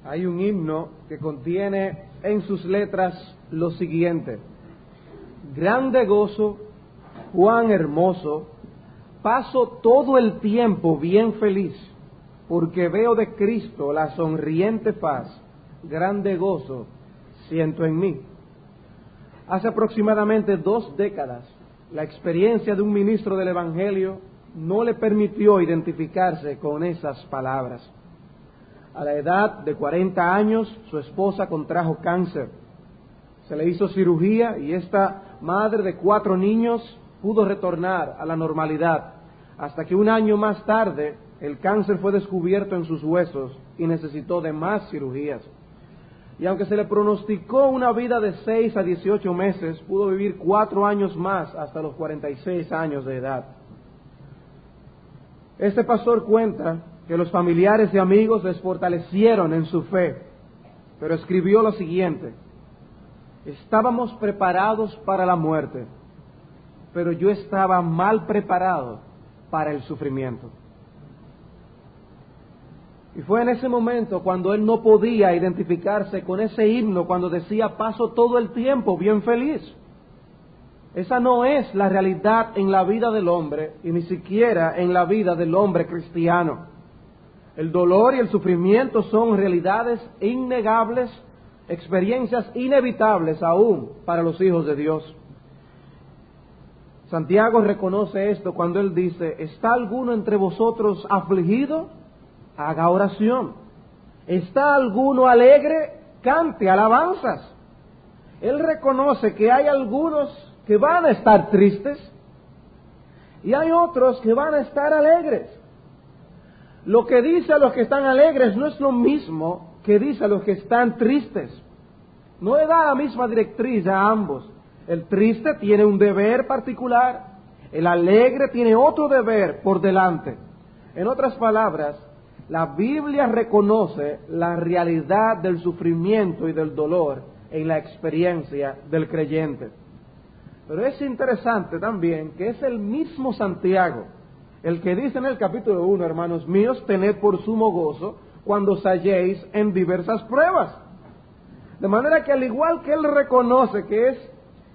Hay un himno que contiene en sus letras lo siguiente: grande gozo, cuán hermoso, paso todo el tiempo bien feliz, porque veo de Cristo la sonriente faz, grande gozo siento en mí. Hace aproximadamente 2 décadas, la experiencia de un ministro del Evangelio no le permitió identificarse con esas palabras. A la edad de 40 años, su esposa contrajo cáncer. Se le hizo cirugía y esta madre de 4 niños pudo retornar a la normalidad, hasta que un año más tarde el cáncer fue descubierto en sus huesos y necesitó de más cirugías. Y aunque se le pronosticó una vida de 6 a 18 meses, pudo vivir 4 años más hasta los 46 años de edad. Este pastor cuenta que los familiares y amigos les fortalecieron en su fe, pero escribió lo siguiente: estábamos preparados para la muerte, pero yo estaba mal preparado para el sufrimiento. Y fue en ese momento cuando él no podía identificarse con ese himno, cuando decía, paso todo el tiempo bien feliz. Esa no es la realidad en la vida del hombre, y ni siquiera en la vida del hombre cristiano. El dolor y el sufrimiento son realidades innegables, experiencias inevitables aún para los hijos de Dios. Santiago reconoce esto cuando él dice, ¿está alguno entre vosotros afligido? Haga oración. ¿Está alguno alegre? Cante alabanzas. Él reconoce que hay algunos que van a estar tristes y hay otros que van a estar alegres. Lo que dice a los que están alegres no es lo mismo que dice a los que están tristes. No le da la misma directriz a ambos. El triste tiene un deber particular, el alegre tiene otro deber por delante. En otras palabras, la Biblia reconoce la realidad del sufrimiento y del dolor en la experiencia del creyente. Pero es interesante también que es el mismo Santiago el que dice en el capítulo 1, hermanos míos, tened por sumo gozo cuando os halléis en diversas pruebas. De manera que al igual que él reconoce que es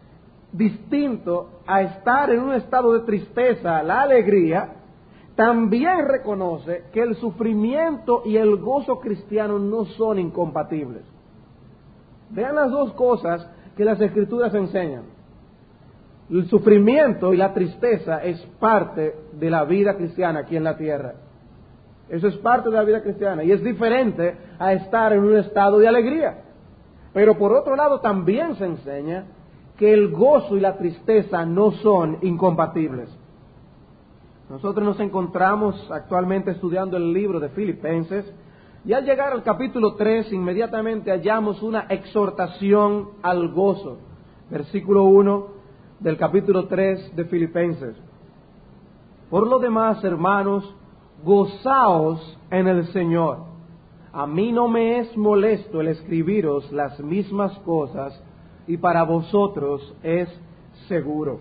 distinto a estar en un estado de tristeza, la alegría, también reconoce que el sufrimiento y el gozo cristiano no son incompatibles. Vean las dos cosas que las Escrituras enseñan. El sufrimiento y la tristeza es parte de la vida cristiana aquí en la tierra. Eso es parte de la vida cristiana y es diferente a estar en un estado de alegría. Pero por otro lado también se enseña que el gozo y la tristeza no son incompatibles. Nosotros nos encontramos actualmente estudiando el libro de Filipenses y al llegar al capítulo 3 inmediatamente hallamos una exhortación al gozo. Versículo 1 del capítulo 3 de Filipenses. Por lo demás, hermanos, gozaos en el Señor. A mí no me es molesto el escribiros las mismas cosas y para vosotros es seguro.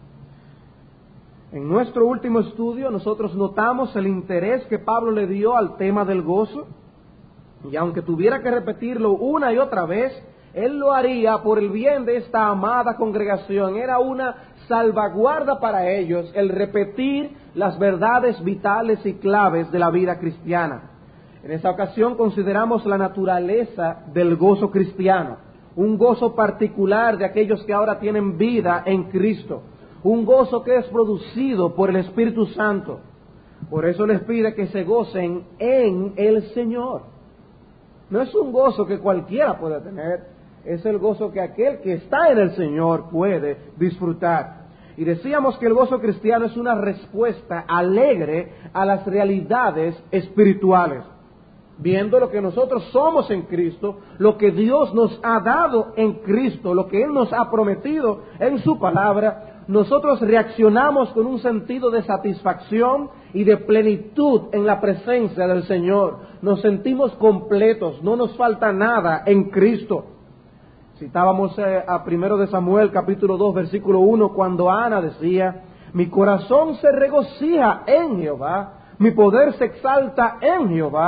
En nuestro último estudio nosotros notamos el interés que Pablo le dio al tema del gozo, y aunque tuviera que repetirlo una y otra vez, él lo haría por el bien de esta amada congregación. Era una salvaguarda para ellos el repetir las verdades vitales y claves de la vida cristiana. En esta ocasión consideramos la naturaleza del gozo cristiano, un gozo particular de aquellos que ahora tienen vida en Cristo. Un gozo que es producido por el Espíritu Santo. Por eso les pide que se gocen en el Señor. No es un gozo que cualquiera puede tener, es el gozo que aquel que está en el Señor puede disfrutar. Y decíamos que el gozo cristiano es una respuesta alegre a las realidades espirituales. Viendo lo que nosotros somos en Cristo, lo que Dios nos ha dado en Cristo, lo que Él nos ha prometido en su palabra, nosotros reaccionamos con un sentido de satisfacción y de plenitud en la presencia del Señor. Nos sentimos completos, no nos falta nada en Cristo. Citábamos a 1 de Samuel capítulo 2 versículo 1 cuando Ana decía, mi corazón se regocija en Jehová, mi poder se exalta en Jehová,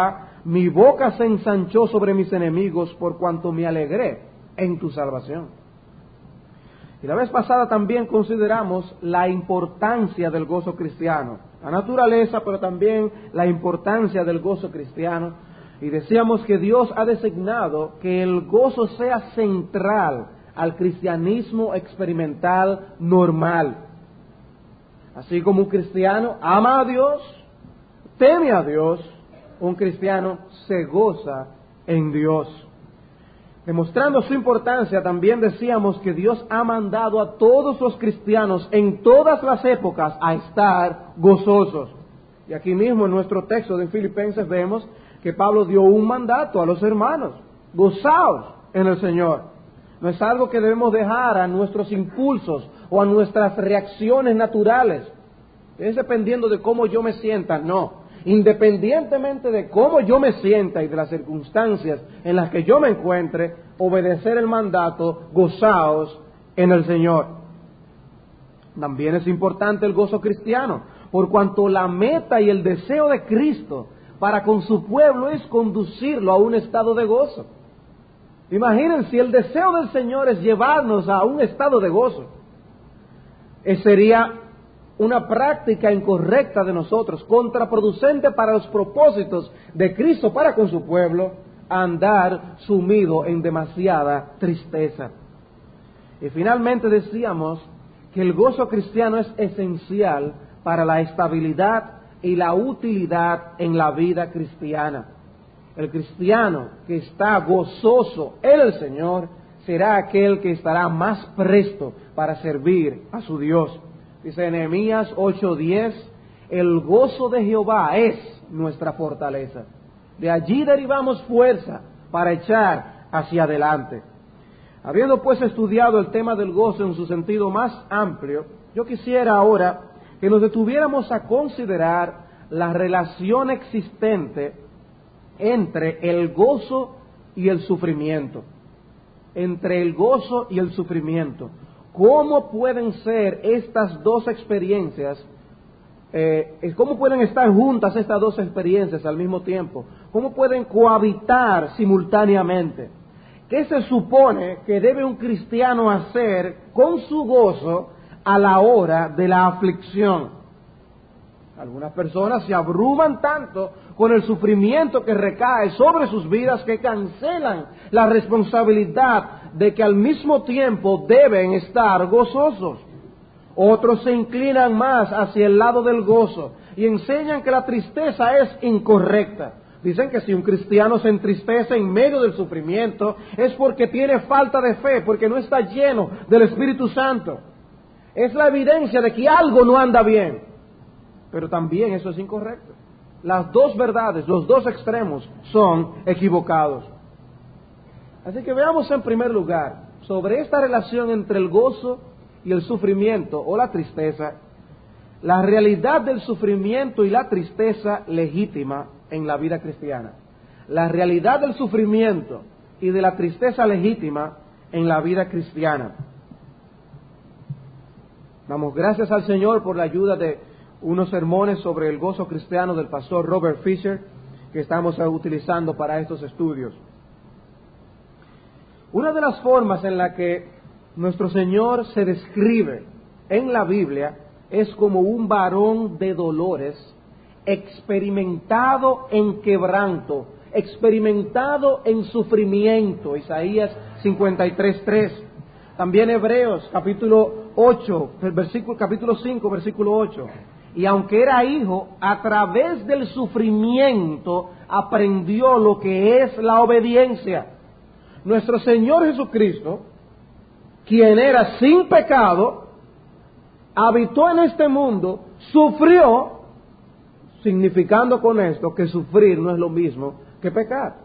mi boca se ensanchó sobre mis enemigos por cuanto me alegré en tu salvación. Y la vez pasada también consideramos la importancia del gozo cristiano, la naturaleza, pero también la importancia del gozo cristiano. Y decíamos que Dios ha designado que el gozo sea central al cristianismo experimental normal. Así como un cristiano ama a Dios, teme a Dios, un cristiano se goza en Dios. Demostrando su importancia, también decíamos que Dios ha mandado a todos los cristianos en todas las épocas a estar gozosos. Y aquí mismo en nuestro texto de Filipenses vemos que Pablo dio un mandato a los hermanos: gozaos en el Señor. No es algo que debemos dejar a nuestros impulsos o a nuestras reacciones naturales. Es dependiendo de cómo yo me sienta, no. Independientemente de cómo yo me sienta y de las circunstancias en las que yo me encuentre, obedecer el mandato: gozaos en el Señor. También es importante el gozo cristiano, por cuanto la meta y el deseo de Cristo para con su pueblo es conducirlo a un estado de gozo. Imaginen, si el deseo del Señor es llevarnos a un estado de gozo, sería una práctica incorrecta de nosotros, contraproducente para los propósitos de Cristo para con su pueblo, andar sumido en demasiada tristeza. Y finalmente decíamos que el gozo cristiano es esencial para la estabilidad y la utilidad en la vida cristiana. El cristiano que está gozoso en el Señor será aquel que estará más presto para servir a su Dios. Dice Nehemías 8:10, el gozo de Jehová es nuestra fortaleza. De allí derivamos fuerza para echar hacia adelante. Habiendo pues estudiado el tema del gozo en su sentido más amplio, yo quisiera ahora que nos detuviéramos a considerar la relación existente entre el gozo y el sufrimiento. Entre el gozo y el sufrimiento. ¿Cómo pueden ser estas dos experiencias? ¿Cómo pueden estar juntas estas dos experiencias al mismo tiempo? ¿Cómo pueden cohabitar simultáneamente? ¿Qué se supone que debe un cristiano hacer con su gozo a la hora de la aflicción? Algunas personas se abruman tanto con el sufrimiento que recae sobre sus vidas que cancelan la responsabilidad de que al mismo tiempo deben estar gozosos. Otros se inclinan más hacia el lado del gozo y enseñan que la tristeza es incorrecta. Dicen que si un cristiano se entristece en medio del sufrimiento es porque tiene falta de fe, porque no está lleno del Espíritu Santo. Es la evidencia de que algo no anda bien. Pero también eso es incorrecto. Las dos verdades, los dos extremos son equivocados. Así que veamos en primer lugar sobre esta relación entre el gozo y el sufrimiento o la tristeza, la realidad del sufrimiento y la tristeza legítima en la vida cristiana. La realidad del sufrimiento y de la tristeza legítima en la vida cristiana. Damos gracias al Señor por la ayuda de unos sermones sobre el gozo cristiano del pastor Robert Fisher que estamos utilizando para estos estudios. Una de las formas en la que nuestro Señor se describe en la Biblia es como un varón de dolores, experimentado en quebranto, experimentado en sufrimiento. Isaías 53:3. También Hebreos capítulo 8, capítulo 5, versículo 8. Y aunque era hijo, a través del sufrimiento aprendió lo que es la obediencia. Nuestro Señor Jesucristo, quien era sin pecado, habitó en este mundo, sufrió, significando con esto que sufrir no es lo mismo que pecar.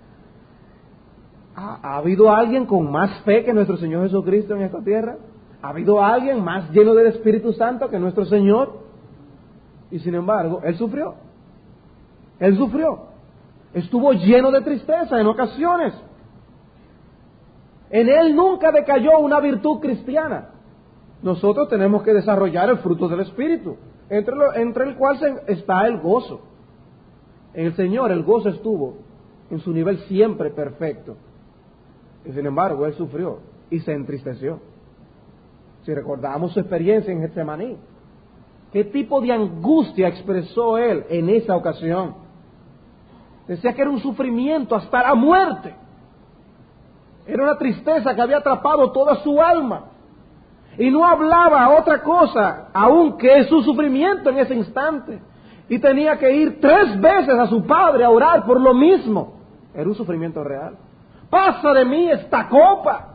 ¿Ha habido alguien con más fe que nuestro Señor Jesucristo en esta tierra? ¿Ha habido alguien más lleno del Espíritu Santo que nuestro Señor? Y sin embargo, Él sufrió. Él sufrió. Estuvo lleno de tristeza en ocasiones. En Él nunca decayó una virtud cristiana. Nosotros tenemos que desarrollar el fruto del Espíritu, entre el cual está el gozo. En el Señor el gozo estuvo en su nivel siempre perfecto. Y sin embargo, Él sufrió y se entristeció. Si recordamos su experiencia en Getsemaní, ¿qué tipo de angustia expresó Él en esa ocasión? Decía que era un sufrimiento hasta la muerte. Era una tristeza que había atrapado toda su alma. Y no hablaba otra cosa, aunque su sufrimiento en ese instante. Y tenía que ir 3 veces a su padre a orar por lo mismo. Era un sufrimiento real. Pasa de mí esta copa.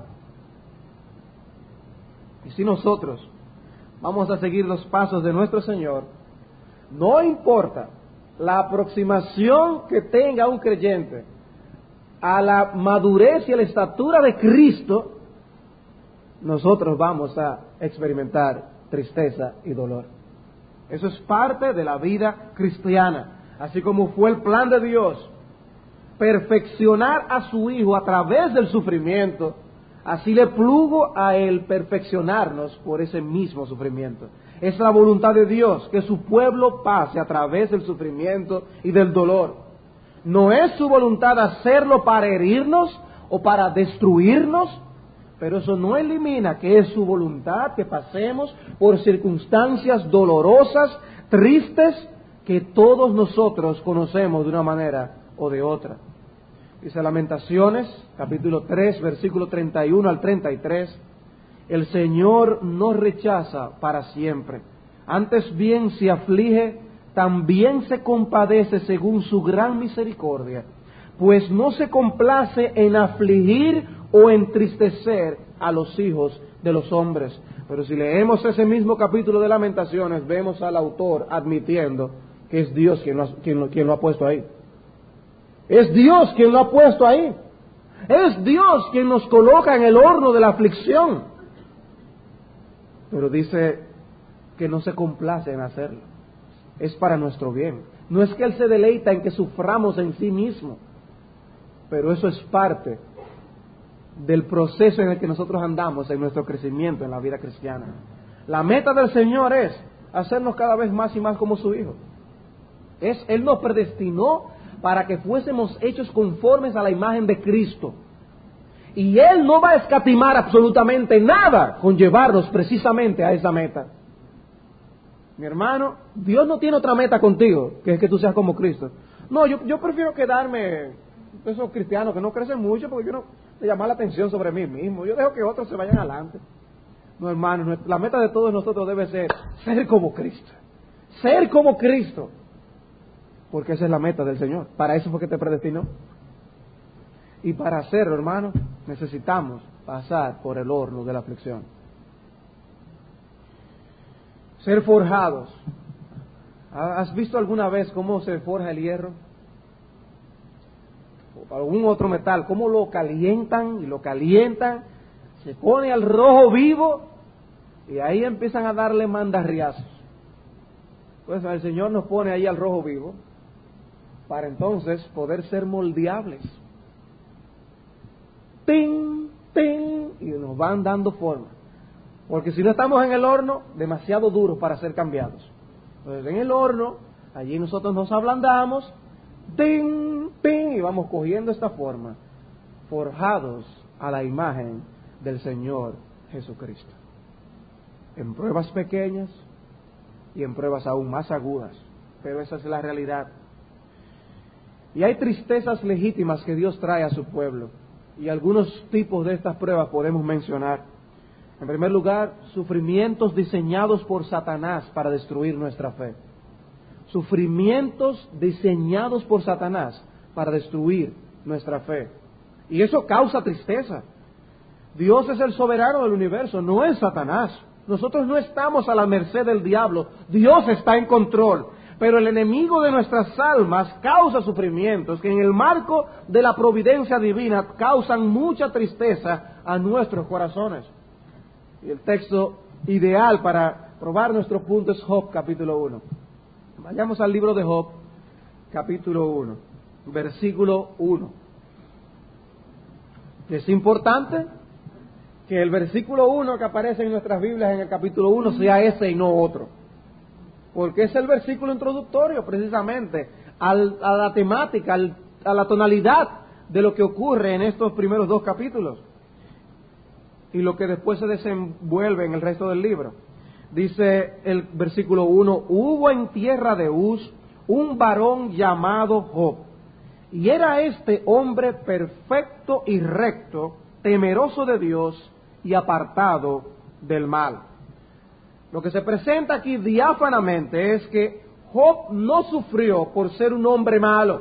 Y si nosotros vamos a seguir los pasos de nuestro Señor, no importa la aproximación que tenga un creyente a la madurez y a la estatura de Cristo, nosotros vamos a experimentar tristeza y dolor. Eso es parte de la vida cristiana, así como fue el plan de Dios, perfeccionar a su Hijo a través del sufrimiento, así le plugo a Él perfeccionarnos por ese mismo sufrimiento. Es la voluntad de Dios que su pueblo pase a través del sufrimiento y del dolor. No es su voluntad hacerlo para herirnos o para destruirnos, pero eso no elimina que es su voluntad que pasemos por circunstancias dolorosas, tristes, que todos nosotros conocemos de una manera o de otra. Dice Lamentaciones, capítulo 3, versículo 31 al 33, el Señor no rechaza para siempre, antes bien se aflige, también se compadece según su gran misericordia, pues no se complace en afligir o entristecer a los hijos de los hombres. Pero si leemos ese mismo capítulo de Lamentaciones, vemos al autor admitiendo que es Dios quien lo ha puesto ahí. Es Dios quien lo ha puesto ahí. Es Dios quien nos coloca en el horno de la aflicción. Pero dice que no se complace en hacerlo. Es para nuestro bien. No es que Él se deleita en que suframos en sí mismo, pero eso es parte del proceso en el que nosotros andamos en nuestro crecimiento en la vida cristiana. La meta del Señor es hacernos cada vez más y más como su Hijo. Él nos predestinó para que fuésemos hechos conformes a la imagen de Cristo. Y Él no va a escatimar absolutamente nada con llevarnos precisamente a esa meta. Mi hermano, Dios no tiene otra meta contigo, que es que tú seas como Cristo. No, yo prefiero quedarme esos cristianos que no crecen mucho, porque yo no me llama la atención sobre mí mismo. Yo dejo que otros se vayan adelante. No, hermano, la meta de todos nosotros debe ser como Cristo. Ser como Cristo. Porque esa es la meta del Señor. Para eso fue que te predestinó. Y para hacerlo, hermano, necesitamos pasar por el horno de la aflicción. Ser forjados. ¿Has visto alguna vez cómo se forja el hierro? O algún otro metal, cómo lo calientan y lo calientan, se pone al rojo vivo y ahí empiezan a darle mandarriazos. Pues el Señor nos pone ahí al rojo vivo para entonces poder ser moldeables. ¡Ting! ¡Ting! Y nos van dando forma. Porque si no estamos en el horno, demasiado duros para ser cambiados. Entonces en el horno, allí nosotros nos ablandamos, ¡ting! ¡Ting! Y vamos cogiendo esta forma, forjados a la imagen del Señor Jesucristo. En pruebas pequeñas y en pruebas aún más agudas. Pero esa es la realidad. Y hay tristezas legítimas que Dios trae a su pueblo. Y algunos tipos de estas pruebas podemos mencionar. En primer lugar, sufrimientos diseñados por Satanás para destruir nuestra fe. Sufrimientos diseñados por Satanás para destruir nuestra fe. Y eso causa tristeza. Dios es el soberano del universo, no es Satanás. Nosotros no estamos a la merced del diablo. Dios está en control. Pero el enemigo de nuestras almas causa sufrimientos que en el marco de la providencia divina causan mucha tristeza a nuestros corazones. Y el texto ideal para probar nuestro punto es Job capítulo 1. Vayamos al libro de Job capítulo 1, versículo 1. Es importante que el versículo 1 que aparece en nuestras Biblias en el capítulo 1 sea ese y no otro. Porque es el versículo introductorio precisamente a la temática, a la tonalidad de lo que ocurre en estos primeros 2 capítulos y lo que después se desenvuelve en el resto del libro. Dice el versículo 1, hubo en tierra de Uz un varón llamado Job, y era este hombre perfecto y recto, temeroso de Dios y apartado del mal. Lo que se presenta aquí diáfanamente es que Job no sufrió por ser un hombre malo.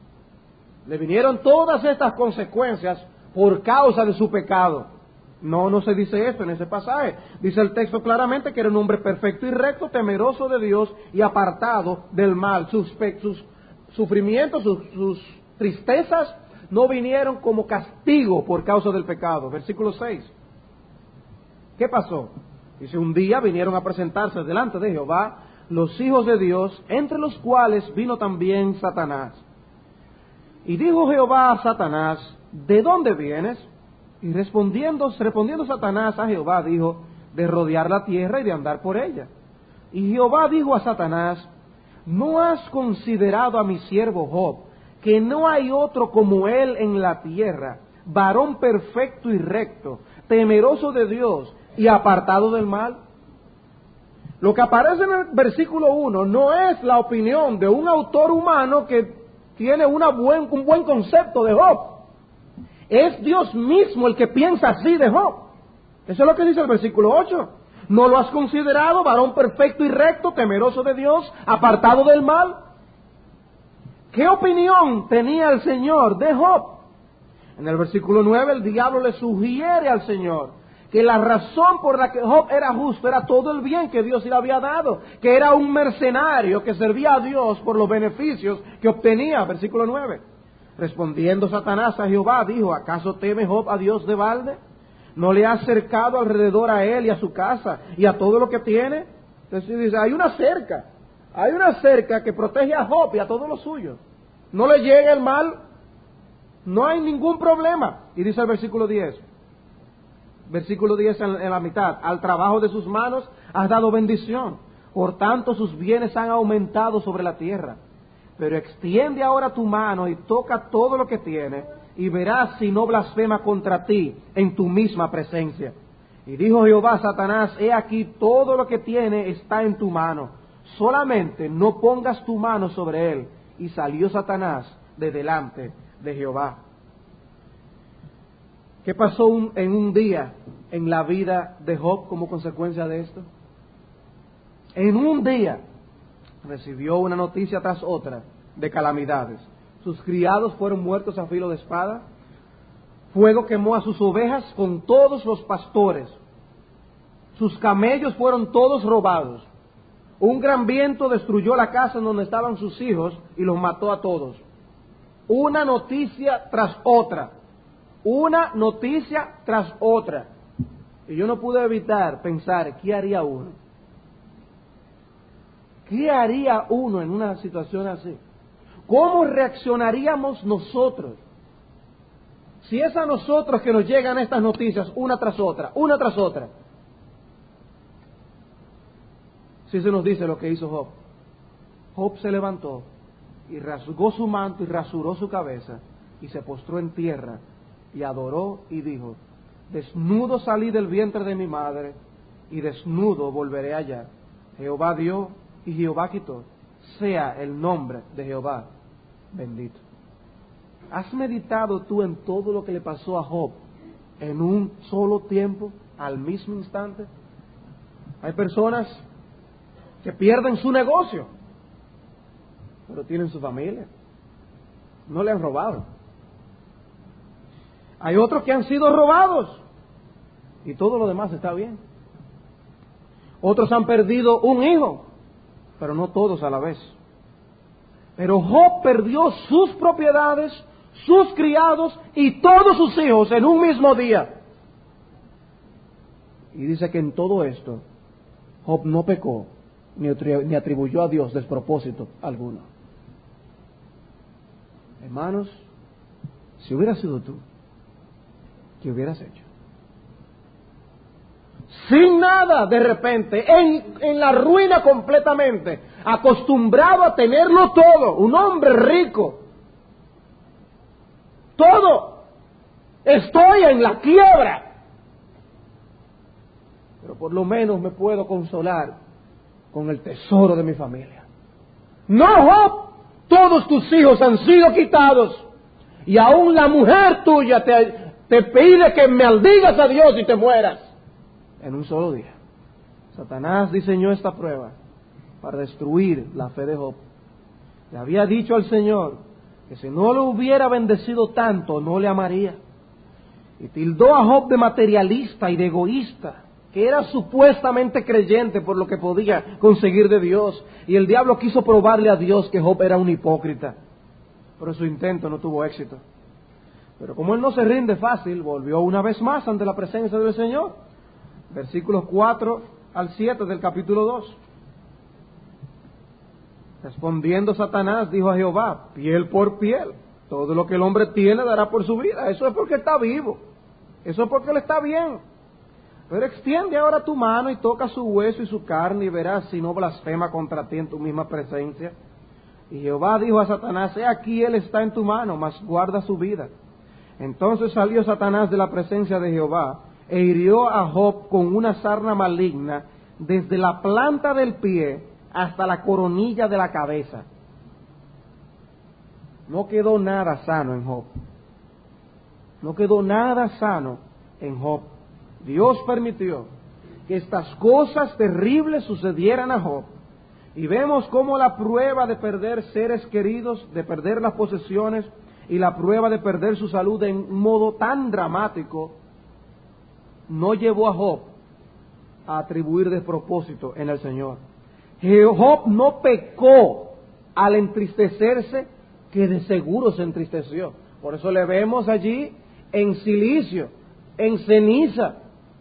Le vinieron todas estas consecuencias por causa de su pecado. No se dice esto en ese pasaje. Dice el texto claramente que era un hombre perfecto y recto, temeroso de Dios y apartado del mal. Sus sufrimientos, sus tristezas no vinieron como castigo por causa del pecado. Versículo 6. ¿Qué pasó? Dice, un día vinieron a presentarse delante de Jehová los hijos de Dios, entre los cuales vino también Satanás. Y dijo Jehová a Satanás, ¿de dónde vienes? Y respondiendo Satanás a Jehová, dijo, de rodear la tierra y de andar por ella. Y Jehová dijo a Satanás, ¿no has considerado a mi siervo Job, que no hay otro como él en la tierra, varón perfecto y recto, temeroso de Dios y apartado del mal? Lo que aparece en el versículo 1 no es la opinión de un autor humano que tiene un buen concepto de Job. Es Dios mismo el que piensa así de Job. Eso es lo que dice el versículo 8. ¿No lo has considerado varón perfecto y recto, temeroso de Dios, apartado del mal? ¿Qué opinión tenía el Señor de Job? En el versículo 9 el diablo le sugiere al Señor que la razón por la que Job era justo era todo el bien que Dios le había dado, que era un mercenario que servía a Dios por los beneficios que obtenía. Versículo 9. Respondiendo Satanás a Jehová, dijo, ¿acaso teme Job a Dios de balde? ¿No le ha acercado alrededor a él y a su casa y a todo lo que tiene? Entonces dice, hay una cerca que protege a Job y a todos los suyos. No le llega el mal, no hay ningún problema. Y dice el versículo 10 en la mitad, al trabajo de sus manos has dado bendición, por tanto sus bienes han aumentado sobre la tierra. Pero extiende ahora tu mano y toca todo lo que tiene, y verás si no blasfema contra ti en tu misma presencia. Y dijo Jehová a Satanás, he aquí todo lo que tiene está en tu mano, solamente no pongas tu mano sobre él. Y salió Satanás de delante de Jehová. ¿Qué pasó en un día en la vida de Job como consecuencia de esto? En un día recibió una noticia tras otra de calamidades. Sus criados fueron muertos a filo de espada. Fuego quemó a sus ovejas con todos los pastores. Sus camellos fueron todos robados. Un gran viento destruyó la casa en donde estaban sus hijos y los mató a todos. Una noticia tras otra. Una noticia tras otra. Y yo no pude evitar pensar, ¿qué haría uno? ¿Qué haría uno en una situación así? ¿Cómo reaccionaríamos nosotros? Si es a nosotros que nos llegan estas noticias, una tras otra. Si se nos dice lo que hizo Job. Job se levantó y rasgó su manto y rasuró su cabeza y se postró en tierra y adoró y dijo, desnudo salí del vientre de mi madre y desnudo volveré allá. Jehová dio y Jehová quitó, sea el nombre de Jehová bendito. ¿Has meditado tú en todo lo que le pasó a Job en un solo tiempo, al mismo instante? Hay personas que pierden su negocio, pero tienen su familia. No le han robado. Hay otros que han sido robados y todo lo demás está bien. Otros han perdido un hijo, pero no todos a la vez. Pero Job perdió sus propiedades, sus criados y todos sus hijos en un mismo día. Y dice que en todo esto Job no pecó ni atribuyó a Dios despropósito alguno. Hermanos, si hubiera sido tú, ¿qué hubieras hecho? Sin nada, de repente, en la ruina completamente, acostumbrado a tenerlo todo, un hombre rico. Todo. Estoy en la quiebra. Pero por lo menos me puedo consolar con el tesoro de mi familia. No, Job, todos tus hijos han sido quitados y aún la mujer tuya te pide que maldigas a Dios y te mueras en un solo día. Satanás diseñó esta prueba para destruir la fe de Job. Le había dicho al Señor que si no lo hubiera bendecido tanto, no le amaría. Y tildó a Job de materialista y de egoísta, que era supuestamente creyente por lo que podía conseguir de Dios. Y el diablo quiso probarle a Dios que Job era un hipócrita. Pero su intento no tuvo éxito. Pero como él no se rinde fácil, volvió una vez más ante la presencia del Señor. Versículos 4 al 7 del capítulo 2. Respondiendo Satanás, dijo a Jehová, piel por piel, todo lo que el hombre tiene dará por su vida. Eso es porque está vivo, eso es porque él está bien. Pero extiende ahora tu mano y toca su hueso y su carne y verás si no blasfema contra ti en tu misma presencia. Y Jehová dijo a Satanás, he aquí él está en tu mano, mas guarda su vida. Entonces salió Satanás de la presencia de Jehová e hirió a Job con una sarna maligna desde la planta del pie hasta la coronilla de la cabeza. No quedó nada sano en Job. No quedó nada sano en Job. Dios permitió que estas cosas terribles sucedieran a Job. Y vemos cómo la prueba de perder seres queridos, de perder las posesiones y la prueba de perder su salud en un modo tan dramático, no llevó a Job a atribuir despropósito en el Señor. Job no pecó al entristecerse, que de seguro se entristeció. Por eso le vemos allí en silicio, en ceniza.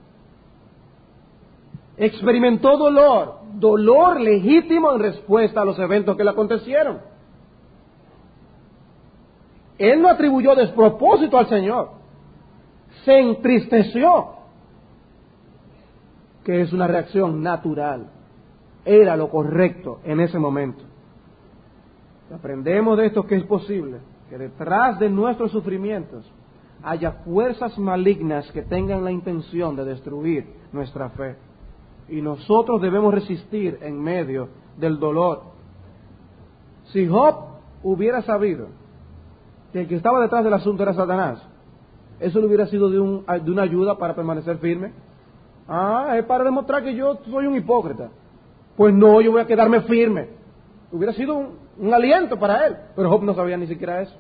Experimentó dolor legítimo en respuesta a los eventos que le acontecieron. Él no atribuyó despropósito al Señor, se entristeció, que es una reacción natural. Era lo correcto en ese momento. Aprendemos de esto que es posible que detrás de nuestros sufrimientos haya fuerzas malignas que tengan la intención de destruir nuestra fe. Y nosotros debemos resistir en medio del dolor. Si Job hubiera sabido que el que estaba detrás del asunto era Satanás, eso le hubiera sido de una ayuda para permanecer firme. Es para demostrar que yo soy un hipócrita. Pues no, yo voy a quedarme firme. Hubiera sido un aliento para él, pero Job no sabía ni siquiera eso.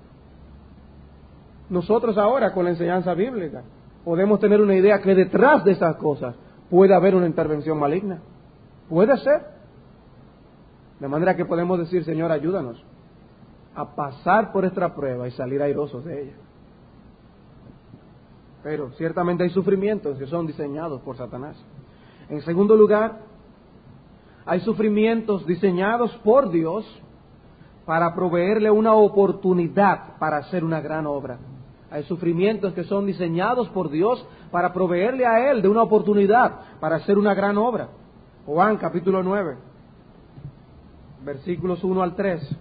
Nosotros ahora, con la enseñanza bíblica, podemos tener una idea que detrás de esas cosas puede haber una intervención maligna. Puede ser. De manera que podemos decir, Señor, ayúdanos a pasar por esta prueba y salir airosos de ella. Pero ciertamente hay sufrimientos que son diseñados por Satanás. En segundo lugar, hay sufrimientos diseñados por Dios para proveerle una oportunidad para hacer una gran obra. Hay sufrimientos que son diseñados por Dios para proveerle a Él de una oportunidad para hacer una gran obra. Juan capítulo 9, versículos 1 al 3.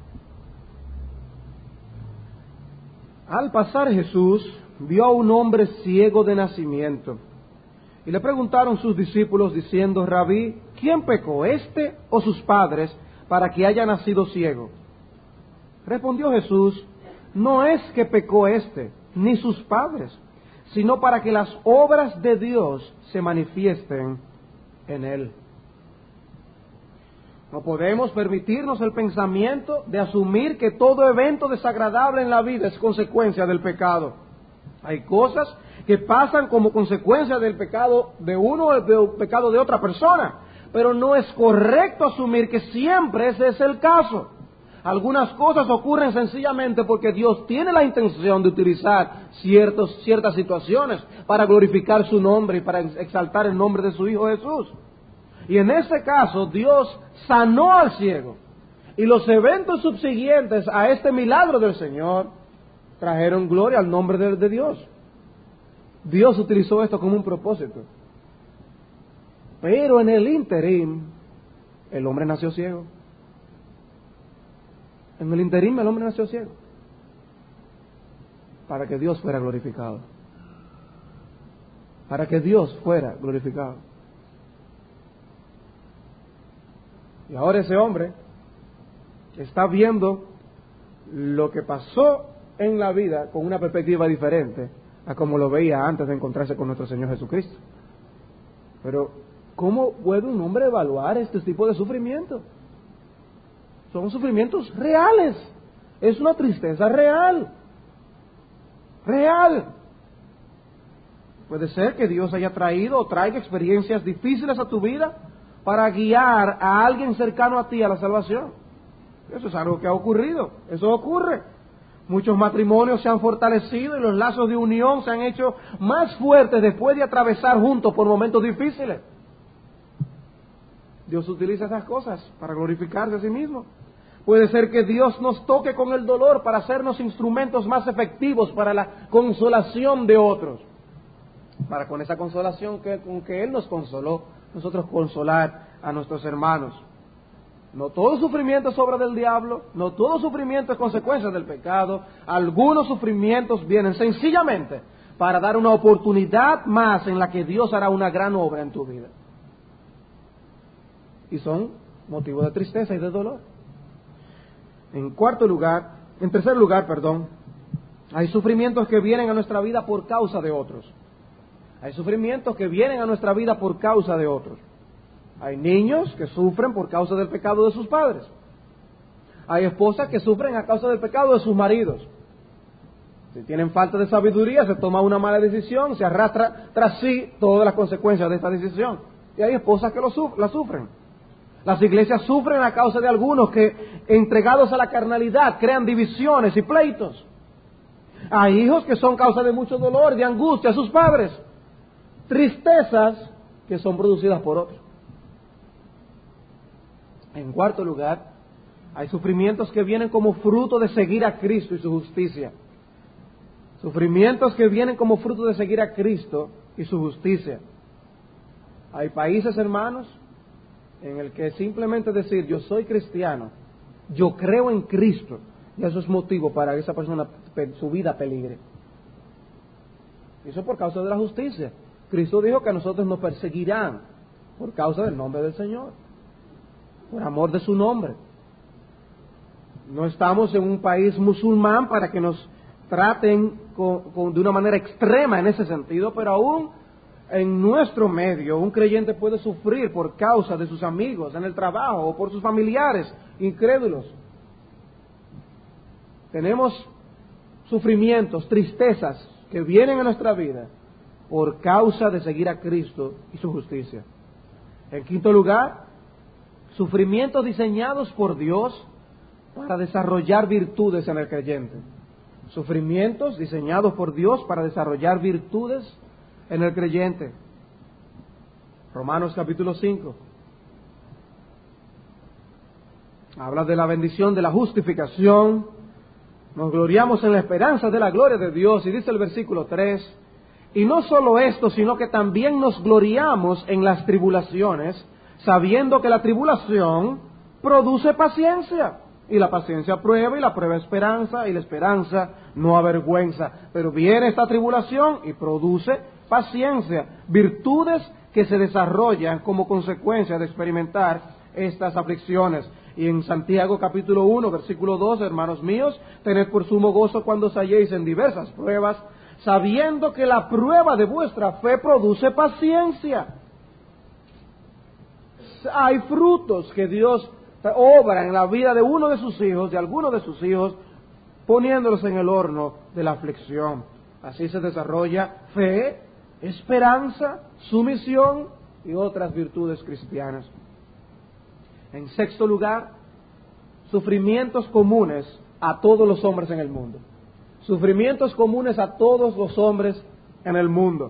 Al pasar Jesús vio a un hombre ciego de nacimiento. Y le preguntaron sus discípulos diciendo, Rabí, ¿quién pecó, este o sus padres, para que haya nacido ciego? Respondió Jesús, no es que pecó este, ni sus padres, sino para que las obras de Dios se manifiesten en él. No podemos permitirnos el pensamiento de asumir que todo evento desagradable en la vida es consecuencia del pecado. Hay cosas que pasan como consecuencia del pecado de uno o del pecado de otra persona, pero no es correcto asumir que siempre ese es el caso. Algunas cosas ocurren sencillamente porque Dios tiene la intención de utilizar ciertas situaciones para glorificar su nombre y para exaltar el nombre de su Hijo Jesús. Y en ese caso Dios sanó al ciego, y los eventos subsiguientes a este milagro del Señor trajeron gloria al nombre de Dios. Dios utilizó esto como un propósito. Pero en el ínterin, el hombre nació ciego. En el interín el hombre nació ciego. Para que Dios fuera glorificado. Para que Dios fuera glorificado. Y ahora ese hombre está viendo lo que pasó en la vida con una perspectiva diferente a como lo veía antes de encontrarse con nuestro Señor Jesucristo. Pero, ¿cómo puede un hombre evaluar este tipo de sufrimiento? Son sufrimientos reales. Es una tristeza real. Real. Puede ser que Dios haya traído o traiga experiencias difíciles a tu vida para guiar a alguien cercano a ti a la salvación. Eso es algo que ha ocurrido. Eso ocurre. Muchos matrimonios se han fortalecido y los lazos de unión se han hecho más fuertes después de atravesar juntos por momentos difíciles. Dios utiliza esas cosas para glorificarse a sí mismo. Puede ser que Dios nos toque con el dolor para hacernos instrumentos más efectivos para la consolación de otros. Para con esa consolación con que Él nos consoló, nosotros consolar a nuestros hermanos. No todo sufrimiento es obra del diablo, no todo sufrimiento es consecuencia del pecado. Algunos sufrimientos vienen sencillamente para dar una oportunidad más en la que Dios hará una gran obra en tu vida. Y son motivo de tristeza y de dolor. En tercer lugar, hay sufrimientos que vienen a nuestra vida por causa de otros. Hay sufrimientos que vienen a nuestra vida por causa de otros. Hay niños que sufren por causa del pecado de sus padres. Hay esposas que sufren a causa del pecado de sus maridos. Si tienen falta de sabiduría, se toma una mala decisión, se arrastra tras sí todas las consecuencias de esta decisión. Y hay esposas que la sufren. Las iglesias sufren a causa de algunos que, entregados a la carnalidad, crean divisiones y pleitos. Hay hijos que son causa de mucho dolor, de angustia a sus padres. Tristezas que son producidas por otros. En cuarto lugar, hay sufrimientos que vienen como fruto de seguir a Cristo y su justicia. Sufrimientos que vienen como fruto de seguir a Cristo y su justicia. Hay países, hermanos, en el que simplemente decir yo soy cristiano, yo creo en Cristo, y eso es motivo para que esa persona su vida peligre. Eso por causa de la justicia. Cristo dijo que a nosotros nos perseguirán por causa del nombre del Señor, por amor de su nombre. No estamos en un país musulmán para que nos traten de una manera extrema en ese sentido, pero aún en nuestro medio un creyente puede sufrir por causa de sus amigos en el trabajo o por sus familiares incrédulos. Tenemos sufrimientos, tristezas que vienen a nuestra vida por causa de seguir a Cristo y su justicia. En quinto lugar, sufrimientos diseñados por Dios para desarrollar virtudes en el creyente. Sufrimientos diseñados por Dios para desarrollar virtudes en el creyente. Romanos capítulo 5 habla de la bendición de la justificación. Nos gloriamos en la esperanza de la gloria de Dios, y dice el versículo 3, y no solo esto, sino que también nos gloriamos en las tribulaciones, sabiendo que la tribulación produce paciencia, y la paciencia prueba, y la prueba esperanza, y la esperanza no avergüenza. Pero viene esta tribulación y produce paciencia, virtudes que se desarrollan como consecuencia de experimentar estas aflicciones. Y en Santiago capítulo 1, versículo 2, hermanos míos, tened por sumo gozo cuando os halléis en diversas pruebas, sabiendo que la prueba de vuestra fe produce paciencia. Hay frutos que Dios obra en la vida de uno de sus hijos, de alguno de sus hijos, poniéndolos en el horno de la aflicción. Así se desarrolla fe, esperanza, sumisión y otras virtudes cristianas. En sexto lugar, sufrimientos comunes a todos los hombres en el mundo. Sufrimientos comunes a todos los hombres en el mundo.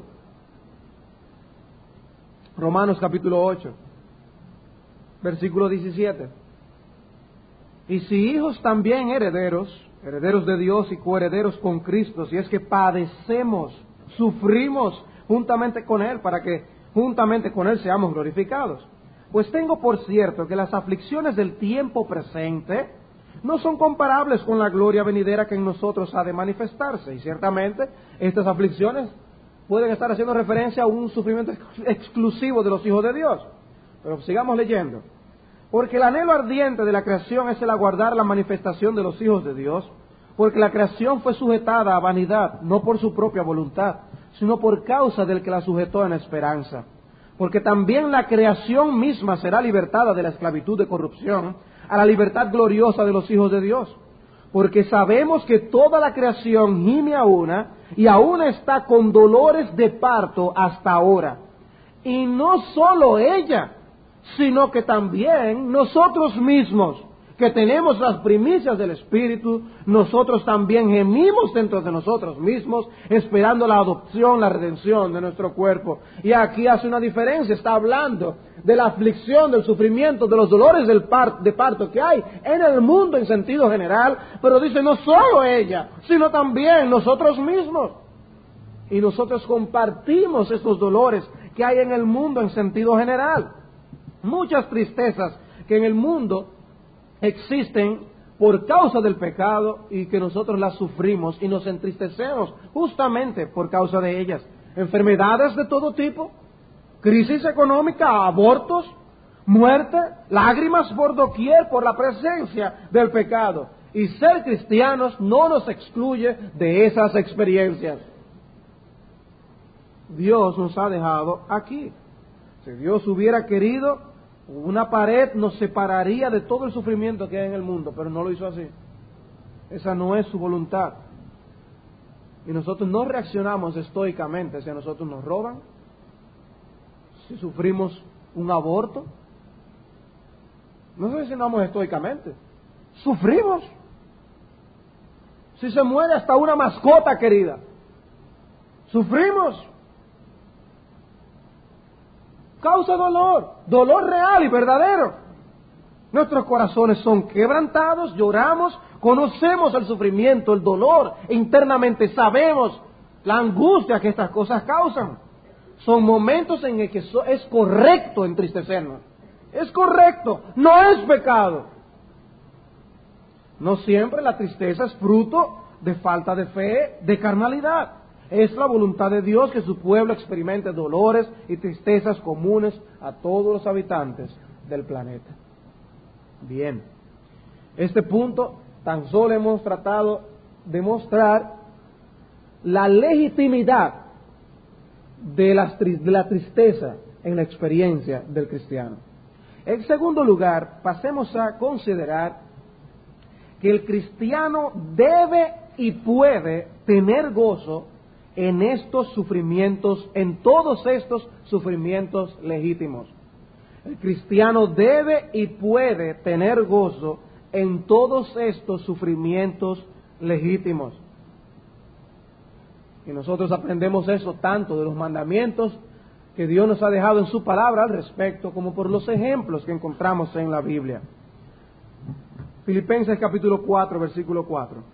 Romanos capítulo 8, versículo 17. Y si hijos también herederos de Dios y coherederos con Cristo, si es que padecemos, sufrimos juntamente con Él, para que juntamente con Él seamos glorificados. Pues tengo por cierto que las aflicciones del tiempo presente no son comparables con la gloria venidera que en nosotros ha de manifestarse. Y ciertamente estas aflicciones pueden estar haciendo referencia a un sufrimiento exclusivo de los hijos de Dios. Pero sigamos leyendo. Porque el anhelo ardiente de la creación es el aguardar la manifestación de los hijos de Dios, porque la creación fue sujetada a vanidad, no por su propia voluntad, sino por causa del que la sujetó en esperanza. Porque también la creación misma será libertada de la esclavitud de corrupción a la libertad gloriosa de los hijos de Dios. Porque sabemos que toda la creación gime a una, y aún está con dolores de parto hasta ahora. Y no solo ella, sino que también nosotros mismos, que tenemos las primicias del Espíritu, nosotros también gemimos dentro de nosotros mismos, esperando la adopción, la redención de nuestro cuerpo. Y aquí hace una diferencia, está hablando de la aflicción, del sufrimiento, de los dolores de parto que hay en el mundo en sentido general, pero dice no solo ella, sino también nosotros mismos. Y nosotros compartimos estos dolores que hay en el mundo en sentido general. Muchas tristezas que en el mundo existen por causa del pecado y que nosotros las sufrimos y nos entristecemos justamente por causa de ellas. Enfermedades de todo tipo, crisis económica, abortos, muerte, lágrimas por doquier por la presencia del pecado. Y ser cristianos no nos excluye de esas experiencias. Dios nos ha dejado aquí. Si Dios hubiera querido, una pared nos separaría de todo el sufrimiento que hay en el mundo, pero no lo hizo así. Esa no es su voluntad. Y nosotros no reaccionamos estoicamente si a nosotros nos roban, si sufrimos un aborto. No reaccionamos estoicamente. Sufrimos. Si se muere hasta una mascota querida, sufrimos. Causa dolor real y verdadero. Nuestros corazones son quebrantados, lloramos, conocemos el sufrimiento, el dolor, e internamente sabemos la angustia que estas cosas causan. Son momentos en el que es correcto entristecernos. Es correcto, no es pecado. No siempre la tristeza es fruto de falta de fe, de carnalidad. Es la voluntad de Dios que su pueblo experimente dolores y tristezas comunes a todos los habitantes del planeta. Bien, este punto tan solo hemos tratado de mostrar la legitimidad de la tristeza en la experiencia del cristiano. En segundo lugar, pasemos a considerar que el cristiano debe y puede tener gozo en estos sufrimientos, en todos estos sufrimientos legítimos. El cristiano debe y puede tener gozo en todos estos sufrimientos legítimos. Y nosotros aprendemos eso tanto de los mandamientos que Dios nos ha dejado en su palabra al respecto, como por los ejemplos que encontramos en la Biblia. Filipenses capítulo 4, versículo 4.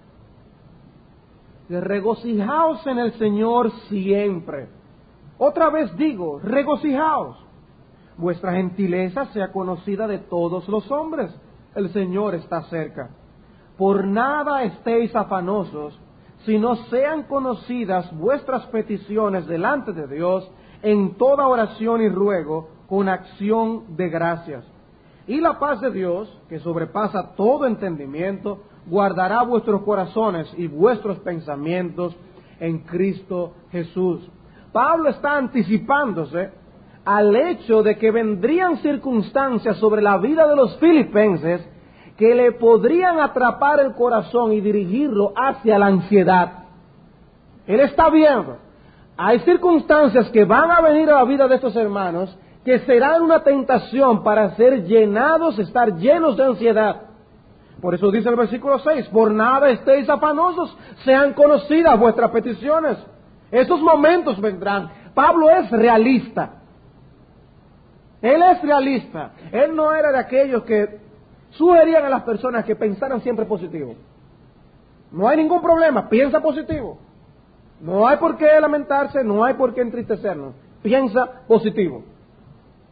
Regocijaos en el Señor siempre. Otra vez digo, regocijaos. Vuestra gentileza sea conocida de todos los hombres. El Señor está cerca. Por nada estéis afanosos, sino sean conocidas vuestras peticiones delante de Dios en toda oración y ruego con acción de gracias. Y la paz de Dios, que sobrepasa todo entendimiento, guardará vuestros corazones y vuestros pensamientos en Cristo Jesús. Pablo está anticipándose al hecho de que vendrían circunstancias sobre la vida de los filipenses que le podrían atrapar el corazón y dirigirlo hacia la ansiedad. Él está viendo, hay circunstancias que van a venir a la vida de estos hermanos que serán una tentación para ser llenados, estar llenos de ansiedad. Por eso dice el versículo 6, por nada estéis afanosos, sean conocidas vuestras peticiones. Esos momentos vendrán. Pablo es realista. Él es realista. Él no era de aquellos que sugerían a las personas que pensaran siempre positivo. No hay ningún problema, piensa positivo. No hay por qué lamentarse, no hay por qué entristecernos. Piensa positivo.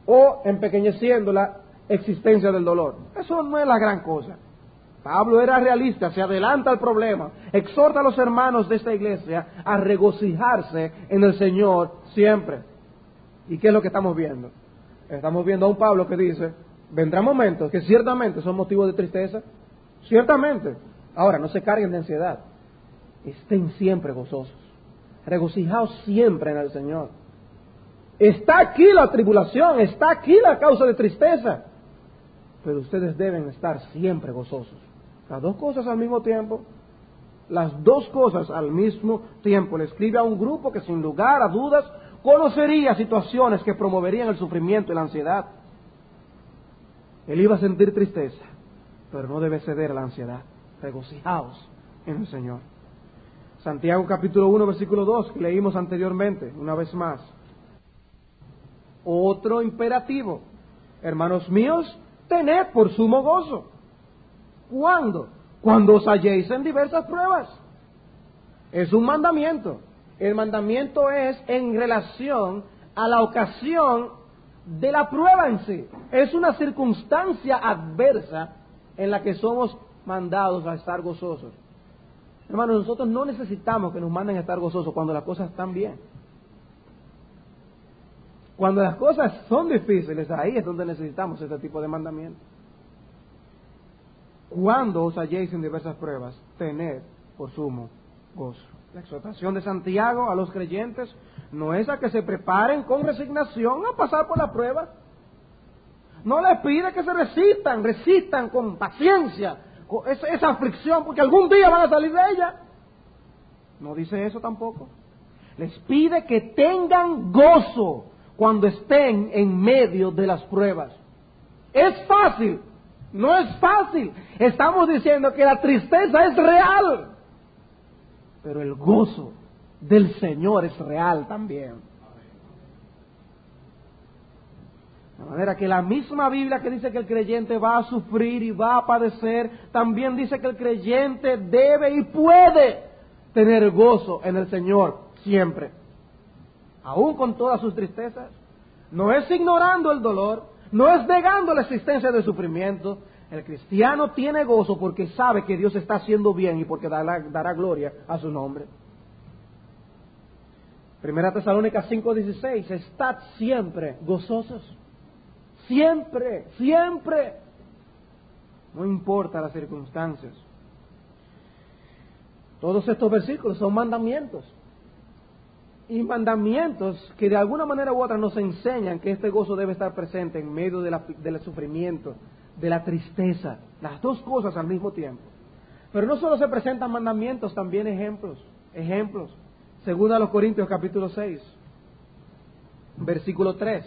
o empequeñeciendo la existencia del dolor. Eso no es la gran cosa. Pablo era realista, se adelanta al problema, exhorta a los hermanos de esta iglesia a regocijarse en el Señor siempre. ¿Y qué es lo que estamos viendo? Estamos viendo a un Pablo que dice, vendrán momentos que ciertamente son motivos de tristeza, ciertamente. Ahora, no se carguen de ansiedad, estén siempre gozosos, regocijaos siempre en el Señor. Está aquí la tribulación, está aquí la causa de tristeza, pero ustedes deben estar siempre gozosos. Las dos cosas al mismo tiempo, las dos cosas al mismo tiempo. Le escribe a un grupo que sin lugar a dudas conocería situaciones que promoverían el sufrimiento y la ansiedad. Él iba a sentir tristeza, pero no debe ceder a la ansiedad. Regocijaos en el Señor. Santiago capítulo 1 versículo 2 que leímos anteriormente, una vez más. Otro imperativo, hermanos míos, tened por sumo gozo. ¿Cuándo? Cuando os halléis en diversas pruebas. Es un mandamiento. El mandamiento es en relación a la ocasión de la prueba en sí. Es una circunstancia adversa en la que somos mandados a estar gozosos. Hermanos, nosotros no necesitamos que nos manden a estar gozosos cuando las cosas están bien. Cuando las cosas son difíciles, ahí es donde necesitamos este tipo de mandamiento. Cuando os halléis en diversas pruebas, tened por sumo gozo. La exhortación de Santiago a los creyentes no es a que se preparen con resignación a pasar por la prueba. No les pide que se resistan con paciencia con esa aflicción, porque algún día van a salir de ella. No dice eso tampoco. Les pide que tengan gozo cuando estén en medio de las pruebas. ¿Es fácil? No es fácil. Estamos diciendo que la tristeza es real, pero el gozo del Señor es real también. De manera que la misma Biblia que dice que el creyente va a sufrir y va a padecer, también dice que el creyente debe y puede tener gozo en el Señor siempre. Aún con todas sus tristezas. No es ignorando el dolor, no es negando la existencia del sufrimiento. El cristiano tiene gozo porque sabe que Dios está haciendo bien y porque dará gloria a su nombre. Primera Tesalónicas 5:16, estad siempre gozosos. Siempre, siempre. No importa las circunstancias. Todos estos versículos son mandamientos. Y mandamientos que de alguna manera u otra nos enseñan que este gozo debe estar presente en medio del sufrimiento, de la tristeza, las dos cosas al mismo tiempo. Pero no solo se presentan mandamientos, también ejemplos. Segunda a los Corintios capítulo 6, versículo 3.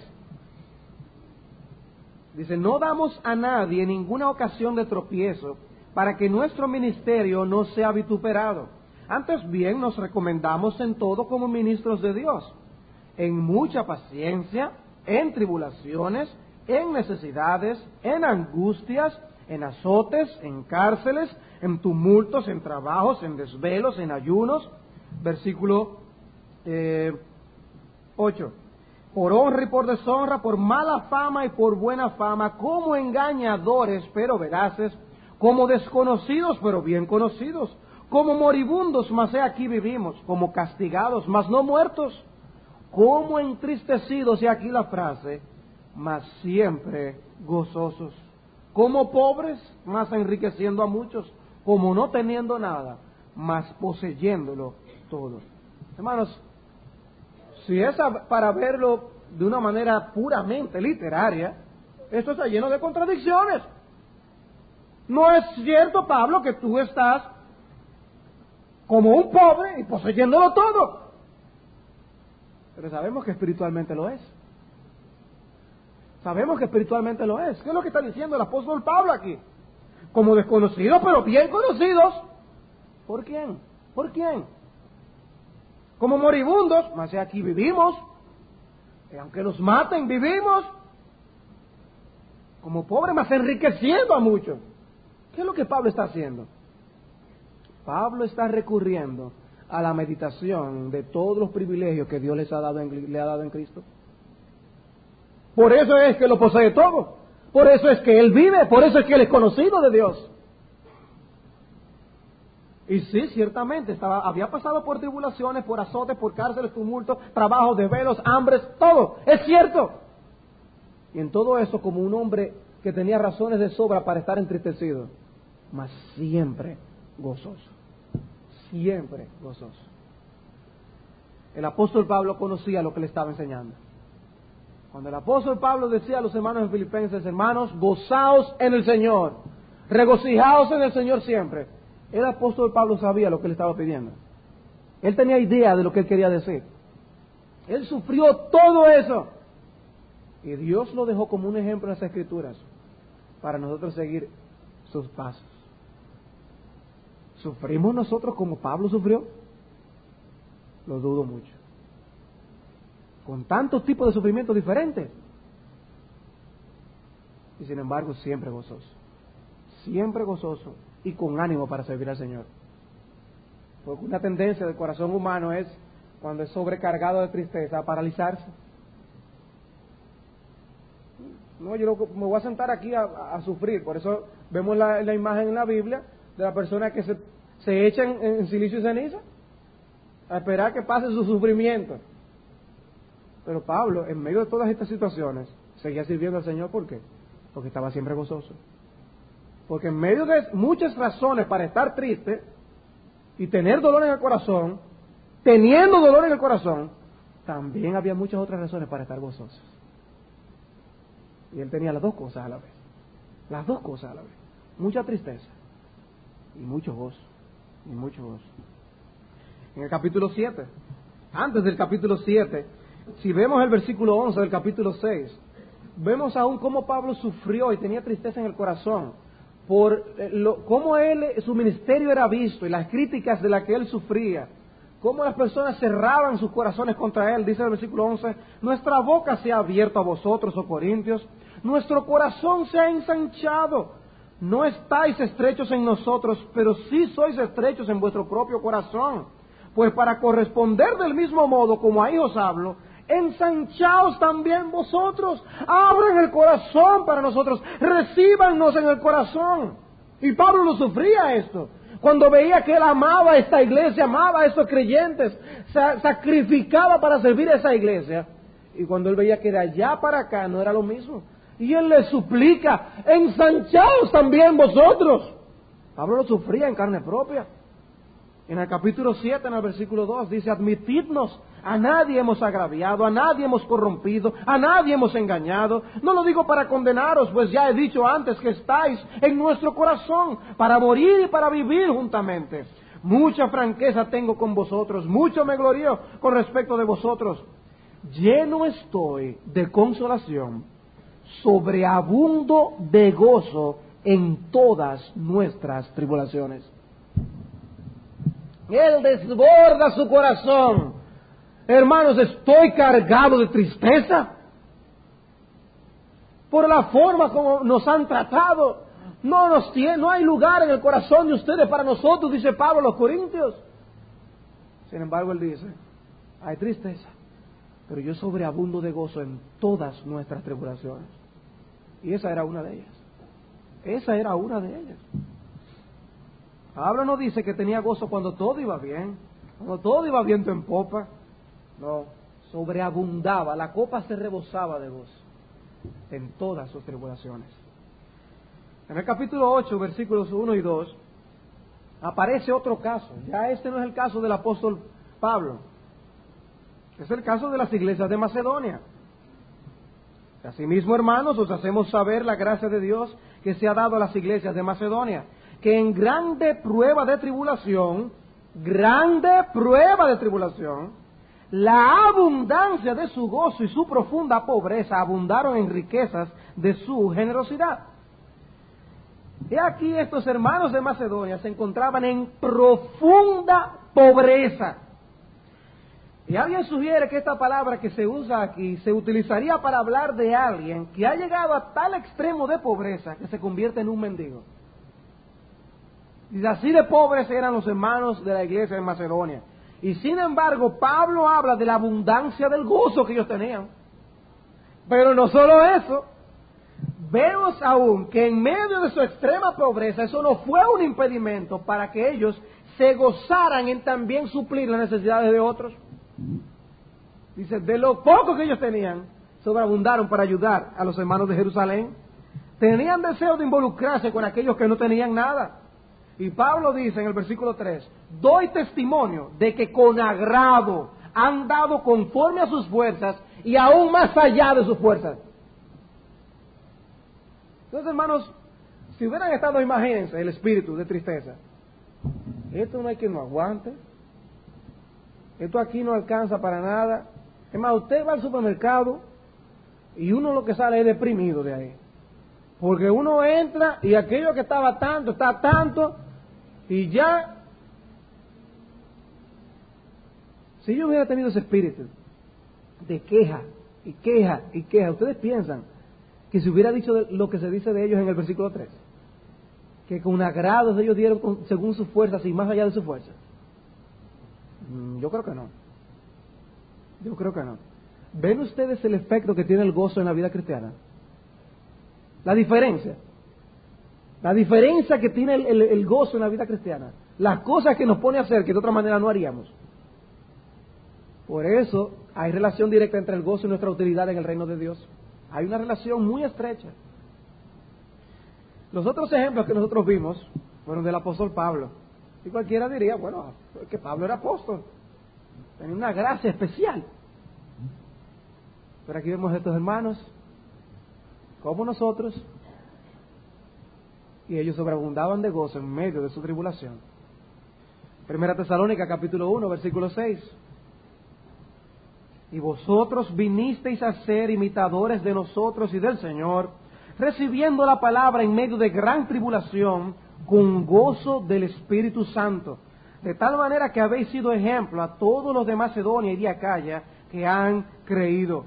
Dice, no damos a nadie ninguna ocasión de tropiezo para que nuestro ministerio no sea vituperado. Antes bien nos recomendamos en todo como ministros de Dios, en mucha paciencia, en tribulaciones, en necesidades, en angustias, en azotes, en cárceles, en tumultos, en trabajos, en desvelos, en ayunos. Versículo 8. Por honra y por deshonra, por mala fama y por buena fama, como engañadores pero veraces, como desconocidos pero bien conocidos, como moribundos, mas he aquí vivimos, como castigados, mas no muertos, como entristecidos, y aquí la frase, mas siempre gozosos, como pobres, mas enriqueciendo a muchos, como no teniendo nada, mas poseyéndolo todo. Hermanos, si es para verlo de una manera puramente literaria, esto está lleno de contradicciones. No es cierto, Pablo, que tú estás como un pobre y poseyéndolo todo. Pero sabemos que espiritualmente lo es. Sabemos que espiritualmente lo es. ¿Qué es lo que está diciendo el apóstol Pablo aquí? Como desconocidos, pero bien conocidos. ¿Por quién? ¿Por quién? Como moribundos, mas aquí vivimos. Y aunque nos maten, vivimos. Como pobres, mas enriqueciendo a muchos. ¿Qué es lo que Pablo está haciendo? Pablo está recurriendo a la meditación de todos los privilegios que Dios le ha dado en Cristo. Por eso es que lo posee todo. Por eso es que Él vive. Por eso es que Él es conocido de Dios. Y sí, ciertamente, había pasado por tribulaciones, por azotes, por cárceles, tumultos, trabajos, desvelos, hambres, todo. Es cierto. Y en todo eso, como un hombre que tenía razones de sobra para estar entristecido, mas siempre gozoso. Siempre gozoso. El apóstol Pablo conocía lo que le estaba enseñando. Cuando el apóstol Pablo decía a los hermanos en Filipenses, hermanos, gozaos en el Señor, regocijaos en el Señor siempre. El apóstol Pablo sabía lo que le estaba pidiendo. Él tenía idea de lo que él quería decir. Él sufrió todo eso. Y Dios lo dejó como un ejemplo en las Escrituras para nosotros seguir sus pasos. ¿Sufrimos nosotros como Pablo sufrió? Lo dudo mucho. Con tantos tipos de sufrimientos diferentes. Y sin embargo, siempre gozoso. Siempre gozoso y con ánimo para servir al Señor. Porque una tendencia del corazón humano es, cuando es sobrecargado de tristeza, paralizarse. No, yo me voy a sentar aquí a sufrir. Por eso vemos la imagen en la Biblia de la persona que se echa en silicio y ceniza a esperar que pase su sufrimiento. Pero Pablo, en medio de todas estas situaciones, seguía sirviendo al Señor. ¿Por qué? Porque estaba siempre gozoso. Porque en medio de muchas razones para estar triste y tener dolor en el corazón, teniendo dolor en el corazón, también había muchas otras razones para estar gozosos. Y él tenía las dos cosas a la vez. Las dos cosas a la vez. Mucha tristeza y mucho gozo. Y mucho gozo. En el capítulo 7, antes del capítulo 7, si vemos el versículo 11 del capítulo 6, vemos aún cómo Pablo sufrió y tenía tristeza en el corazón por cómo su ministerio era visto y las críticas de las que él sufría, cómo las personas cerraban sus corazones contra él. Dice el versículo 11, nuestra boca se ha abierto a vosotros, oh Corintios, nuestro corazón se ha ensanchado. No estáis estrechos en nosotros, pero sí sois estrechos en vuestro propio corazón. Pues para corresponder del mismo modo como a hijos hablo, ensanchaos también vosotros, abran el corazón para nosotros, recíbanos en el corazón. Y Pablo lo sufría esto, cuando veía que él amaba a esta iglesia, amaba a estos creyentes, sacrificaba para servir a esa iglesia, y cuando él veía que de allá para acá no era lo mismo, y él le suplica, ensanchaos también vosotros. Pablo lo sufría en carne propia. En el capítulo 7, en el versículo 2, dice, admitidnos, a nadie hemos agraviado, a nadie hemos corrompido, a nadie hemos engañado. No lo digo para condenaros, pues ya he dicho antes que estáis en nuestro corazón, para morir y para vivir juntamente. Mucha franqueza tengo con vosotros, mucho me glorío con respecto de vosotros. Lleno estoy de consolación, sobreabundo de gozo en todas nuestras tribulaciones. Él desborda su corazón. Hermanos, estoy cargado de tristeza por la forma como nos han tratado. No hay lugar en el corazón de ustedes para nosotros, dice Pablo a los Corintios. Sin embargo, él dice, hay tristeza, pero yo sobreabundo de gozo en todas nuestras tribulaciones. Y esa era una de ellas. Esa era una de ellas. Pablo no dice que tenía gozo cuando todo iba bien, cuando todo iba viento en popa. No, sobreabundaba, la copa se rebosaba de gozo en todas sus tribulaciones. En el capítulo 8, versículos 1 y 2, aparece otro caso. Ya este no es el caso del apóstol Pablo, es el caso de las iglesias de Macedonia. Asimismo, hermanos, os hacemos saber la gracia de Dios que se ha dado a las iglesias de Macedonia, que en grande prueba de tribulación, la abundancia de su gozo y su profunda pobreza abundaron en riquezas de su generosidad. He aquí estos hermanos de Macedonia se encontraban en profunda pobreza. Y alguien sugiere que esta palabra que se usa aquí se utilizaría para hablar de alguien que ha llegado a tal extremo de pobreza que se convierte en un mendigo. Y así de pobres eran los hermanos de la iglesia de Macedonia. Y sin embargo, Pablo habla de la abundancia del gozo que ellos tenían. Pero no solo eso, vemos aún que en medio de su extrema pobreza, eso no fue un impedimento para que ellos se gozaran en también suplir las necesidades de otros. Dice, de lo poco que ellos tenían, sobreabundaron para ayudar a los hermanos de Jerusalén. Tenían deseo de involucrarse con aquellos que no tenían nada. Y Pablo dice en el versículo 3, doy testimonio de que con agrado han dado conforme a sus fuerzas y aún más allá de sus fuerzas. Entonces, hermanos, si hubieran estado, imagínense, el espíritu de tristeza. Esto no hay quien lo aguante. Esto aquí no alcanza para nada. Es más, usted va al supermercado y uno lo que sale es deprimido de ahí. Porque uno entra y aquello que estaba tanto, está tanto, y ya. Si yo hubiera tenido ese espíritu de queja, y queja, y queja, ¿ustedes piensan que se hubiera dicho lo que se dice de ellos en el versículo 3? Que con agrado ellos dieron según sus fuerzas y más allá de sus fuerzas. Yo creo que no. Yo creo que no. ¿Ven ustedes el efecto que tiene el gozo en la vida cristiana? La diferencia que tiene el gozo en la vida cristiana, las cosas que nos pone a hacer que de otra manera no haríamos. Por eso hay relación directa entre el gozo y nuestra utilidad en el reino de Dios. Hay una relación muy estrecha. Los otros ejemplos que nosotros vimos fueron del apóstol Pablo. Y cualquiera diría, bueno, es que Pablo era apóstol, tenía una gracia especial. Pero aquí vemos a estos hermanos como nosotros, y ellos sobreabundaban de gozo en medio de su tribulación. Primera Tesalónica capítulo 1 versículo 6. Y vosotros vinisteis a ser imitadores de nosotros y del Señor, recibiendo la palabra en medio de gran tribulación, con gozo del Espíritu Santo, de tal manera que habéis sido ejemplo a todos los de Macedonia y de Acaya que han creído.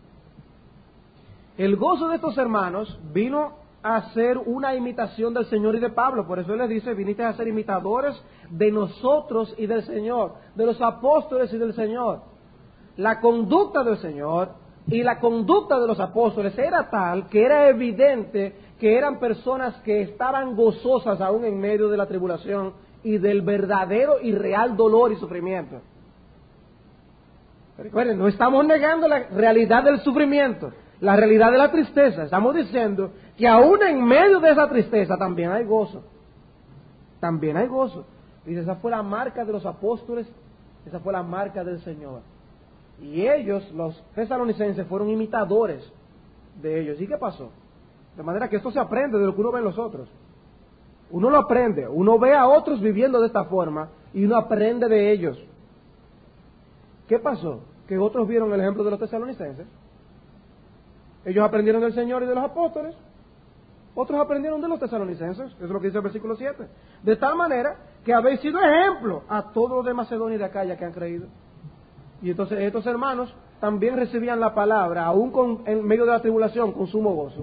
El gozo de estos hermanos vino a ser una imitación del Señor y de Pablo. Por eso él les dice, viniste a ser imitadores de nosotros y del Señor, de los apóstoles y del Señor. La conducta del Señor y la conducta de los apóstoles era tal que era evidente que eran personas que estaban gozosas aún en medio de la tribulación y del verdadero y real dolor y sufrimiento. Recuerden, no estamos negando la realidad del sufrimiento, la realidad de la tristeza. Estamos diciendo que aún en medio de esa tristeza también hay gozo. También hay gozo. Y esa fue la marca de los apóstoles, esa fue la marca del Señor. Y ellos, los tesalonicenses, fueron imitadores de ellos. ¿Y qué pasó? De manera que esto se aprende de lo que uno ve en los otros. Uno lo aprende, uno ve a otros viviendo de esta forma y uno aprende de ellos. ¿Qué pasó? Que otros vieron el ejemplo de los tesalonicenses. Ellos aprendieron del Señor y de los apóstoles. Otros aprendieron de los tesalonicenses. Eso es lo que dice el versículo 7. De tal manera que habéis sido ejemplo a todos los de Macedonia y de Acaya que han creído. Y entonces estos hermanos también recibían la palabra, aún en medio de la tribulación, con sumo gozo.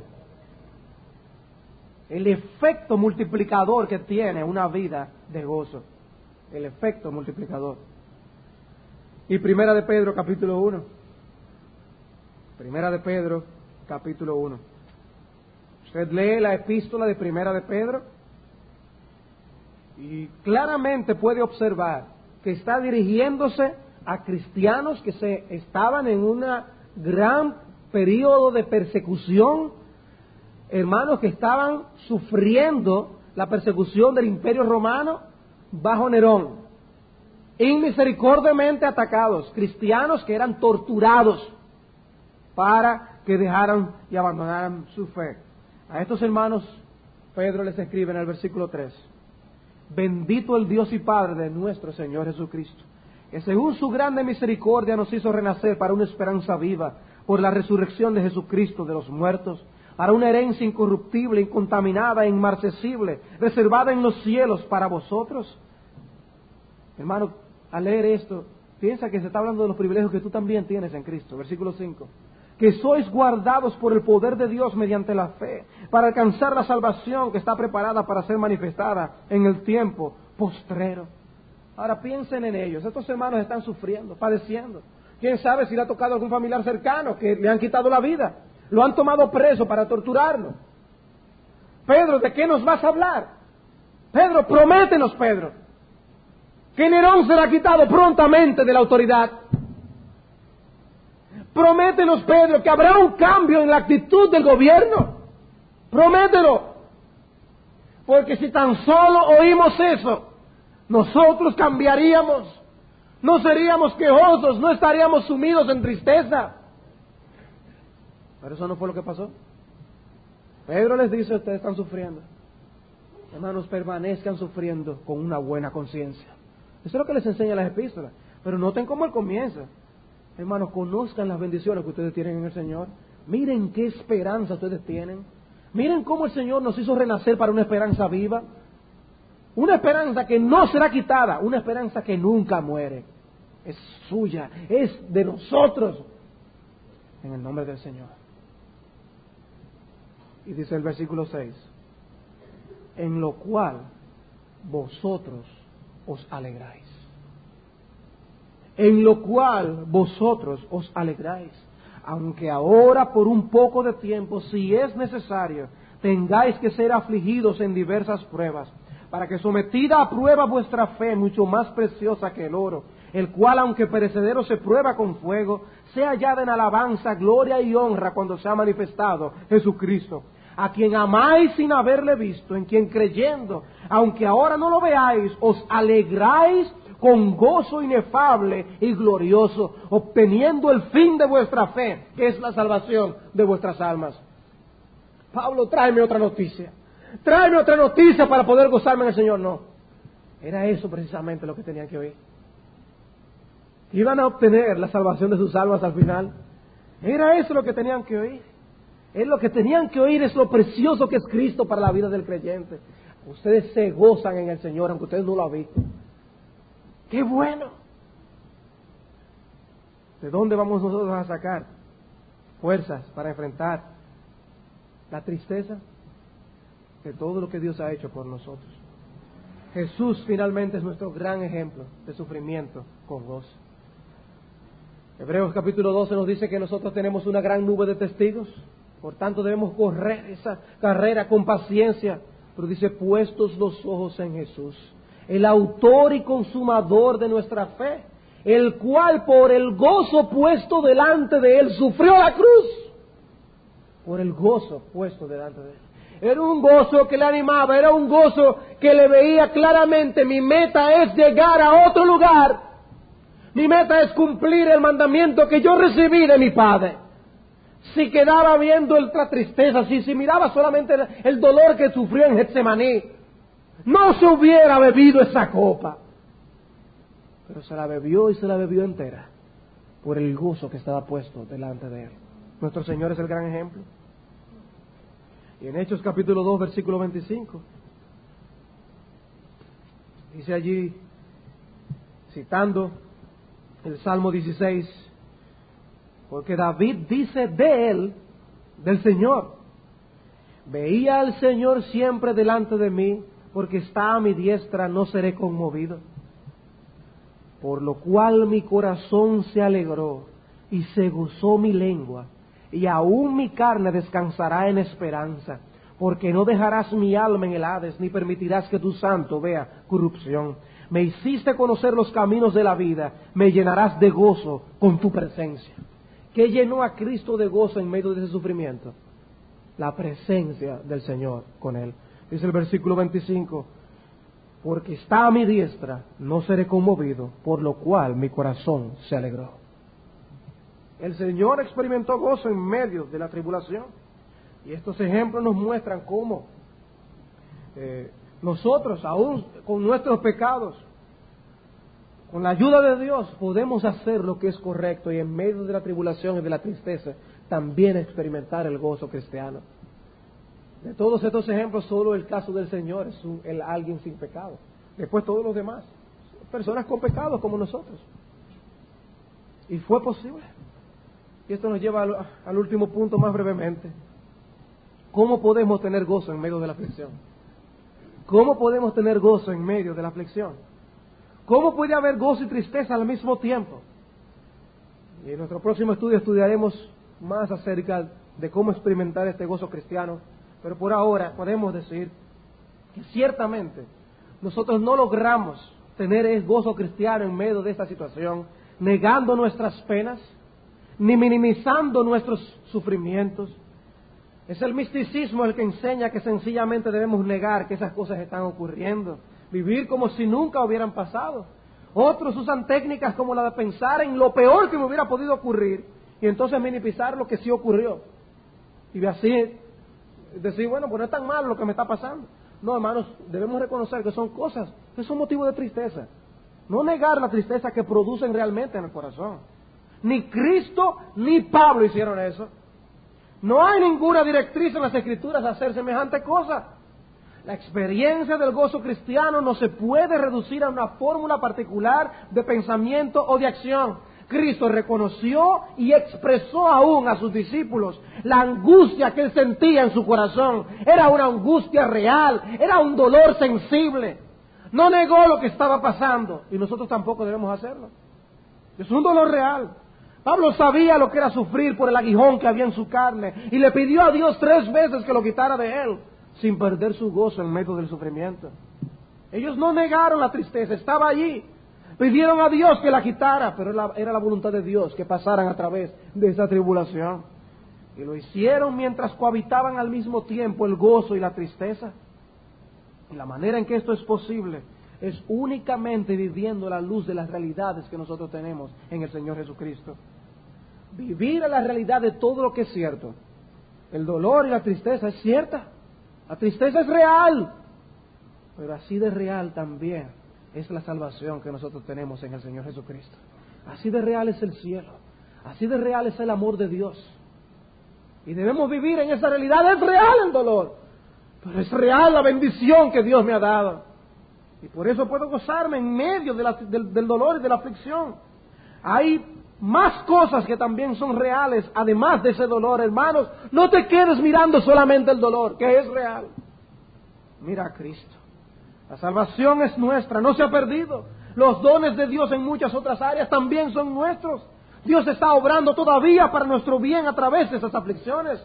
El efecto multiplicador que tiene una vida de gozo. El efecto multiplicador. Y Primera de Pedro, capítulo 1. Primera de Pedro, capítulo 1. Usted lee la epístola de Primera de Pedro y claramente puede observar que está dirigiéndose a cristianos que estaban en un gran periodo de persecución, hermanos que estaban sufriendo la persecución del Imperio Romano bajo Nerón, inmisericordiamente atacados, cristianos que eran torturados para que dejaran y abandonaran su fe. A estos hermanos Pedro les escribe en el versículo 3, bendito el Dios y Padre de nuestro Señor Jesucristo, que según su grande misericordia nos hizo renacer para una esperanza viva por la resurrección de Jesucristo de los muertos, para una herencia incorruptible, incontaminada e inmarcesible, reservada en los cielos para vosotros. Hermano, al leer esto, piensa que se está hablando de los privilegios que tú también tienes en Cristo. Versículo 5. Que sois guardados por el poder de Dios mediante la fe, para alcanzar la salvación que está preparada para ser manifestada en el tiempo postrero. Ahora piensen en ellos. Estos hermanos están sufriendo, padeciendo. Quién sabe si le ha tocado a algún familiar cercano que le han quitado la vida. Lo han tomado preso para torturarlo. Pedro, ¿de qué nos vas a hablar? Pedro, prométenos, Pedro, que Nerón será quitado prontamente de la autoridad. Prométenos, Pedro, que habrá un cambio en la actitud del gobierno. Promételo. Porque si tan solo oímos eso, nosotros cambiaríamos. No seríamos quejosos, no estaríamos sumidos en tristeza. Pero eso no fue lo que pasó. Pedro les dice, ustedes están sufriendo. Hermanos, permanezcan sufriendo con una buena conciencia. Eso es lo que les enseña las epístolas. Pero noten cómo él comienza. Hermanos, conozcan las bendiciones que ustedes tienen en el Señor. Miren qué esperanza ustedes tienen. Miren cómo el Señor nos hizo renacer para una esperanza viva. Una esperanza que no será quitada. Una esperanza que nunca muere. Es suya, es de nosotros. En el nombre del Señor. Y dice el versículo 6. En lo cual vosotros os alegráis. En lo cual vosotros os alegráis, aunque ahora por un poco de tiempo, si es necesario, tengáis que ser afligidos en diversas pruebas, para que sometida a prueba vuestra fe, mucho más preciosa que el oro, el cual aunque perecedero se prueba con fuego, sea hallada en alabanza, gloria y honra cuando sea manifestado Jesucristo, a quien amáis sin haberle visto, en quien creyendo, aunque ahora no lo veáis, os alegráis con gozo inefable y glorioso, obteniendo el fin de vuestra fe, que es la salvación de vuestras almas. Pablo, tráeme otra noticia. Tráeme otra noticia para poder gozarme en el Señor. No. Era eso precisamente lo que tenían que oír. Iban a obtener la salvación de sus almas al final. Era eso lo que tenían que oír. Es lo que tenían que oír, es lo precioso que es Cristo para la vida del creyente. Ustedes se gozan en el Señor, aunque ustedes no lo han visto. ¡Qué bueno! ¿De dónde vamos nosotros a sacar fuerzas para enfrentar la tristeza? De todo lo que Dios ha hecho por nosotros. Jesús finalmente es nuestro gran ejemplo de sufrimiento con gozo. Hebreos capítulo 12 nos dice que nosotros tenemos una gran nube de testigos, por tanto debemos correr esa carrera con paciencia, pero dice, puestos los ojos en Jesús, el autor y consumador de nuestra fe, el cual por el gozo puesto delante de él sufrió la cruz. Por el gozo puesto delante de él. Era un gozo que le animaba, era un gozo que le veía claramente, mi meta es llegar a otro lugar. Mi meta es cumplir el mandamiento que yo recibí de mi Padre. Si quedaba viendo la tristeza, si miraba solamente el dolor que sufrió en Getsemaní, no se hubiera bebido esa copa. Pero se la bebió y se la bebió entera por el gozo que estaba puesto delante de él. Nuestro Señor es el gran ejemplo. Y en Hechos capítulo 2, versículo 25, dice allí, citando el Salmo 16, porque David dice de él, del Señor, veía al Señor siempre delante de mí, porque está a mi diestra, no seré conmovido. Por lo cual mi corazón se alegró y se gozó mi lengua, y aún mi carne descansará en esperanza, porque no dejarás mi alma en el Hades, ni permitirás que tu santo vea corrupción. Me hiciste conocer los caminos de la vida, me llenarás de gozo con tu presencia. ¿Qué llenó a Cristo de gozo en medio de ese sufrimiento? La presencia del Señor con él. Dice el versículo 25, porque está a mi diestra, no seré conmovido, por lo cual mi corazón se alegró. El Señor experimentó gozo en medio de la tribulación. Y estos ejemplos nos muestran cómo nosotros, aún con nuestros pecados, con la ayuda de Dios, podemos hacer lo que es correcto y en medio de la tribulación y de la tristeza, también experimentar el gozo cristiano. De todos estos ejemplos, solo el caso del Señor es alguien sin pecado. Después todos los demás, personas con pecados como nosotros. Y fue posible. Y esto nos lleva al último punto más brevemente. ¿Cómo podemos tener gozo en medio de la aflicción? ¿Cómo podemos tener gozo en medio de la aflicción? ¿Cómo puede haber gozo y tristeza al mismo tiempo? Y en nuestro próximo estudio estudiaremos más acerca de cómo experimentar este gozo cristiano. Pero por ahora podemos decir que ciertamente nosotros no logramos tener el gozo cristiano en medio de esta situación, negando nuestras penas, ni minimizando nuestros sufrimientos. Es el misticismo el que enseña que sencillamente debemos negar que esas cosas están ocurriendo, vivir como si nunca hubieran pasado. Otros usan técnicas como la de pensar en lo peor que me hubiera podido ocurrir y entonces minimizar lo que sí ocurrió. Y así decir, bueno, pues no es tan malo lo que me está pasando. No, hermanos, debemos reconocer que son cosas que son motivo de tristeza. No negar la tristeza que producen realmente en el corazón. Ni Cristo ni Pablo hicieron eso. No hay ninguna directriz en las Escrituras a hacer semejante cosa. La experiencia del gozo cristiano no se puede reducir a una fórmula particular de pensamiento o de acción. Cristo reconoció y expresó aún a sus discípulos la angustia que él sentía en su corazón. Era una angustia real, era un dolor sensible. No negó lo que estaba pasando y nosotros tampoco debemos hacerlo. Es un dolor real. Pablo sabía lo que era sufrir por el aguijón que había en su carne y le pidió a Dios 3 veces que lo quitara de él, sin perder su gozo en medio del sufrimiento. Ellos no negaron la tristeza, estaba allí. Pidieron a Dios que la quitara, pero era la voluntad de Dios que pasaran a través de esa tribulación. Y lo hicieron mientras cohabitaban al mismo tiempo el gozo y la tristeza. Y la manera en que esto es posible es únicamente viviendo la luz de las realidades que nosotros tenemos en el Señor Jesucristo. Vivir a la realidad de todo lo que es cierto. El dolor y la tristeza es cierta. La tristeza es real. Pero así de real también es la salvación que nosotros tenemos en el Señor Jesucristo. Así de real es el cielo. Así de real es el amor de Dios. Y debemos vivir en esa realidad. Es real el dolor, pero es real la bendición que Dios me ha dado. Y por eso puedo gozarme en medio del dolor y de la aflicción. Hay más cosas que también son reales, además de ese dolor, hermanos. No te quedes mirando solamente el dolor, que es real. Mira a Cristo. La salvación es nuestra, no se ha perdido. Los dones de Dios en muchas otras áreas también son nuestros. Dios está obrando todavía para nuestro bien a través de esas aflicciones.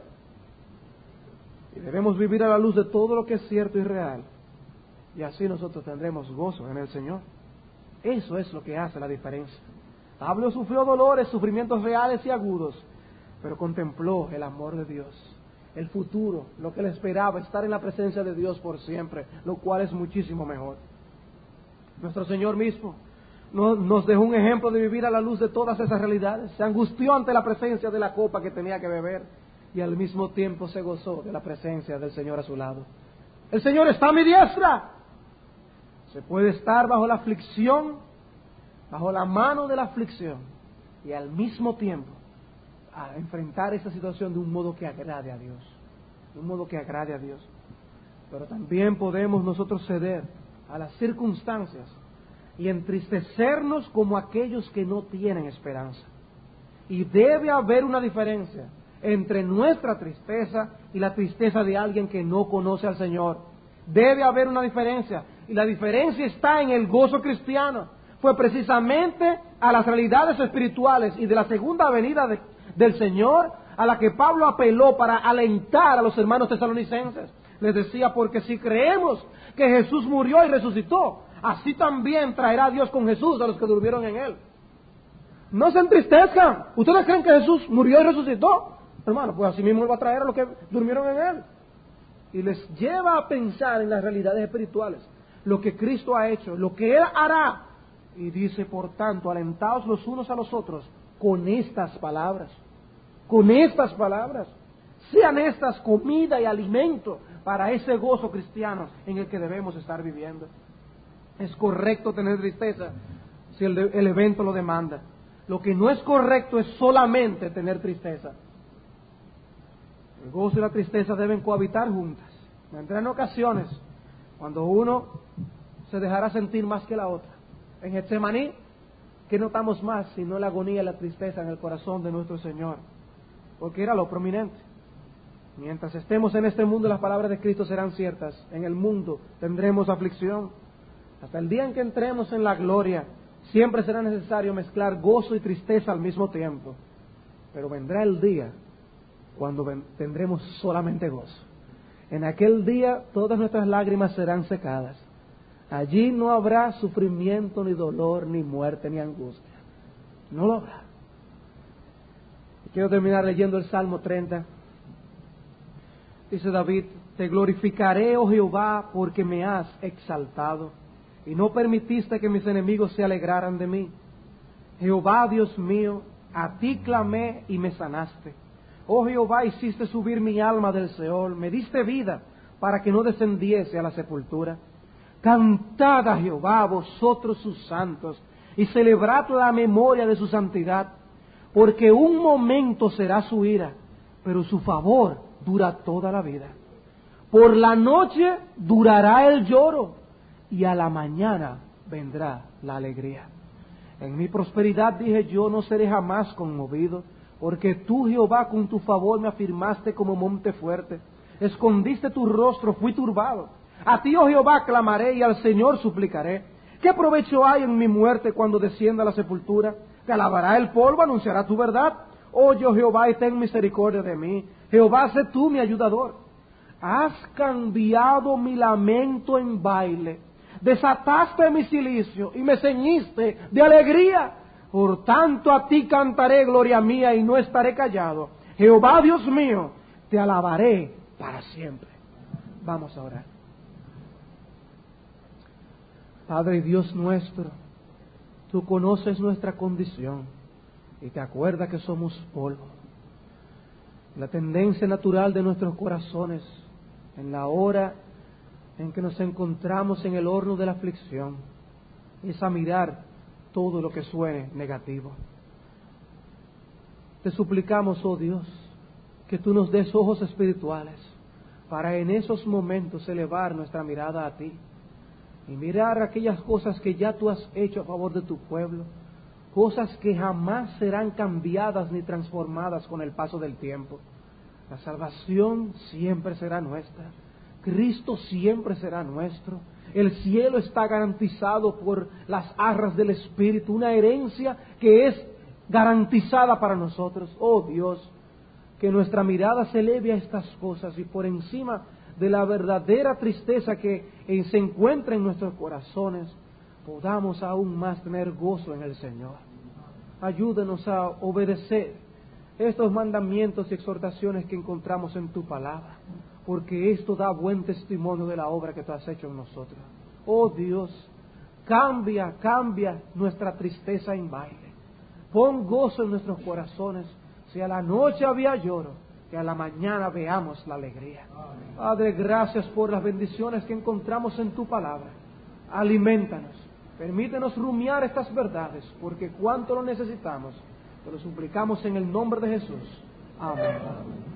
Y debemos vivir a la luz de todo lo que es cierto y real. Y así nosotros tendremos gozo en el Señor. Eso es lo que hace la diferencia. Pablo sufrió dolores, sufrimientos reales y agudos, pero contempló el amor de Dios, el futuro, lo que él esperaba, estar en la presencia de Dios por siempre, lo cual es muchísimo mejor. Nuestro Señor mismo nos dejó un ejemplo de vivir a la luz de todas esas realidades. Se angustió ante la presencia de la copa que tenía que beber y al mismo tiempo se gozó de la presencia del Señor a su lado. El Señor está a mi diestra. Se puede estar bajo la aflicción, bajo la mano de la aflicción, y al mismo tiempo a enfrentar esa situación de un modo que agrade a Dios, de un modo que agrade a Dios. Pero también podemos nosotros ceder a las circunstancias y entristecernos como aquellos que no tienen esperanza. Y debe haber una diferencia entre nuestra tristeza y la tristeza de alguien que no conoce al Señor. Debe haber una diferencia, y la diferencia está en el gozo cristiano. Fue precisamente a las realidades espirituales y de la segunda venida del Señor a la que Pablo apeló para alentar a los hermanos tesalonicenses. Les decía, porque si creemos que Jesús murió y resucitó, así también traerá Dios con Jesús a los que durmieron en Él. No se entristezcan. ¿Ustedes creen que Jesús murió y resucitó? Hermano, pues así mismo Él va a traer a los que durmieron en Él. Y les lleva a pensar en las realidades espirituales, lo que Cristo ha hecho, lo que Él hará. Y dice, por tanto, alentaos los unos a los otros con estas palabras. Con estas palabras. Sean estas comida y alimento para ese gozo cristiano en el que debemos estar viviendo. Es correcto tener tristeza si el evento lo demanda. Lo que no es correcto es solamente tener tristeza. El gozo y la tristeza deben cohabitar juntas. Vendrán ocasiones cuando uno se dejará sentir más que la otra. En Getsemaní, ¿qué notamos más sino la agonía y la tristeza en el corazón de nuestro Señor? Porque era lo prominente. Mientras estemos en este mundo, las palabras de Cristo serán ciertas. En el mundo tendremos aflicción. Hasta el día en que entremos en la gloria, Siempre será necesario mezclar gozo y tristeza al mismo tiempo. Pero vendrá el día cuando tendremos solamente gozo. En aquel día todas nuestras lágrimas serán secadas. Allí no habrá sufrimiento, ni dolor, ni muerte, ni angustia. No lo habrá. Quiero terminar leyendo el Salmo 30. Dice David: te glorificaré, oh Jehová, porque me has exaltado, y no permitiste que mis enemigos se alegraran de mí. Jehová, Dios mío, a ti clamé y me sanaste. Oh Jehová, hiciste subir mi alma del Seol, me diste vida para que no descendiese a la sepultura. Cantad a Jehová, vosotros sus santos, y celebrad la memoria de su santidad, porque un momento será su ira, pero su favor dura toda la vida. Por la noche durará el lloro, y a la mañana vendrá la alegría. En mi prosperidad dije yo, no seré jamás conmovido, porque tú, Jehová, con tu favor me afirmaste como monte fuerte. Escondiste tu rostro, fui turbado. A ti, oh Jehová, clamaré y al Señor suplicaré. ¿Qué provecho hay en mi muerte cuando descienda a la sepultura? Te alabará el polvo, anunciará tu verdad. Oye, oh Jehová, y ten misericordia de mí. Jehová, sé tú mi ayudador. Has cambiado mi lamento en baile. Desataste mi cilicio y me ceñiste de alegría. Por tanto a ti cantaré, gloria mía, y no estaré callado. Jehová, Dios mío, te alabaré para siempre. Vamos a orar. Padre Dios nuestro, tú conoces nuestra condición y te acuerdas que somos polvo. La tendencia natural de nuestros corazones en la hora en que nos encontramos en el horno de la aflicción es a mirar todo lo que suene negativo. Te suplicamos, oh Dios, que tú nos des ojos espirituales para en esos momentos elevar nuestra mirada a ti y mirar aquellas cosas que ya tú has hecho a favor de tu pueblo, cosas que jamás serán cambiadas ni transformadas con el paso del tiempo. La salvación siempre será nuestra. Cristo siempre será nuestro. El cielo está garantizado por las arras del Espíritu, una herencia que es garantizada para nosotros. Oh Dios, que nuestra mirada se eleve a estas cosas y por encima de la verdadera tristeza que se encuentra en nuestros corazones, podamos aún más tener gozo en el Señor. Ayúdenos a obedecer estos mandamientos y exhortaciones que encontramos en tu palabra, porque esto da buen testimonio de la obra que tú has hecho en nosotros. Oh Dios, cambia nuestra tristeza en baile. Pon gozo en nuestros corazones. Si a la noche había lloro, que a la mañana veamos la alegría. Padre, gracias por las bendiciones que encontramos en tu palabra. Aliméntanos, permítenos rumiar estas verdades, porque cuánto lo necesitamos. Te lo suplicamos en el nombre de Jesús. Amén.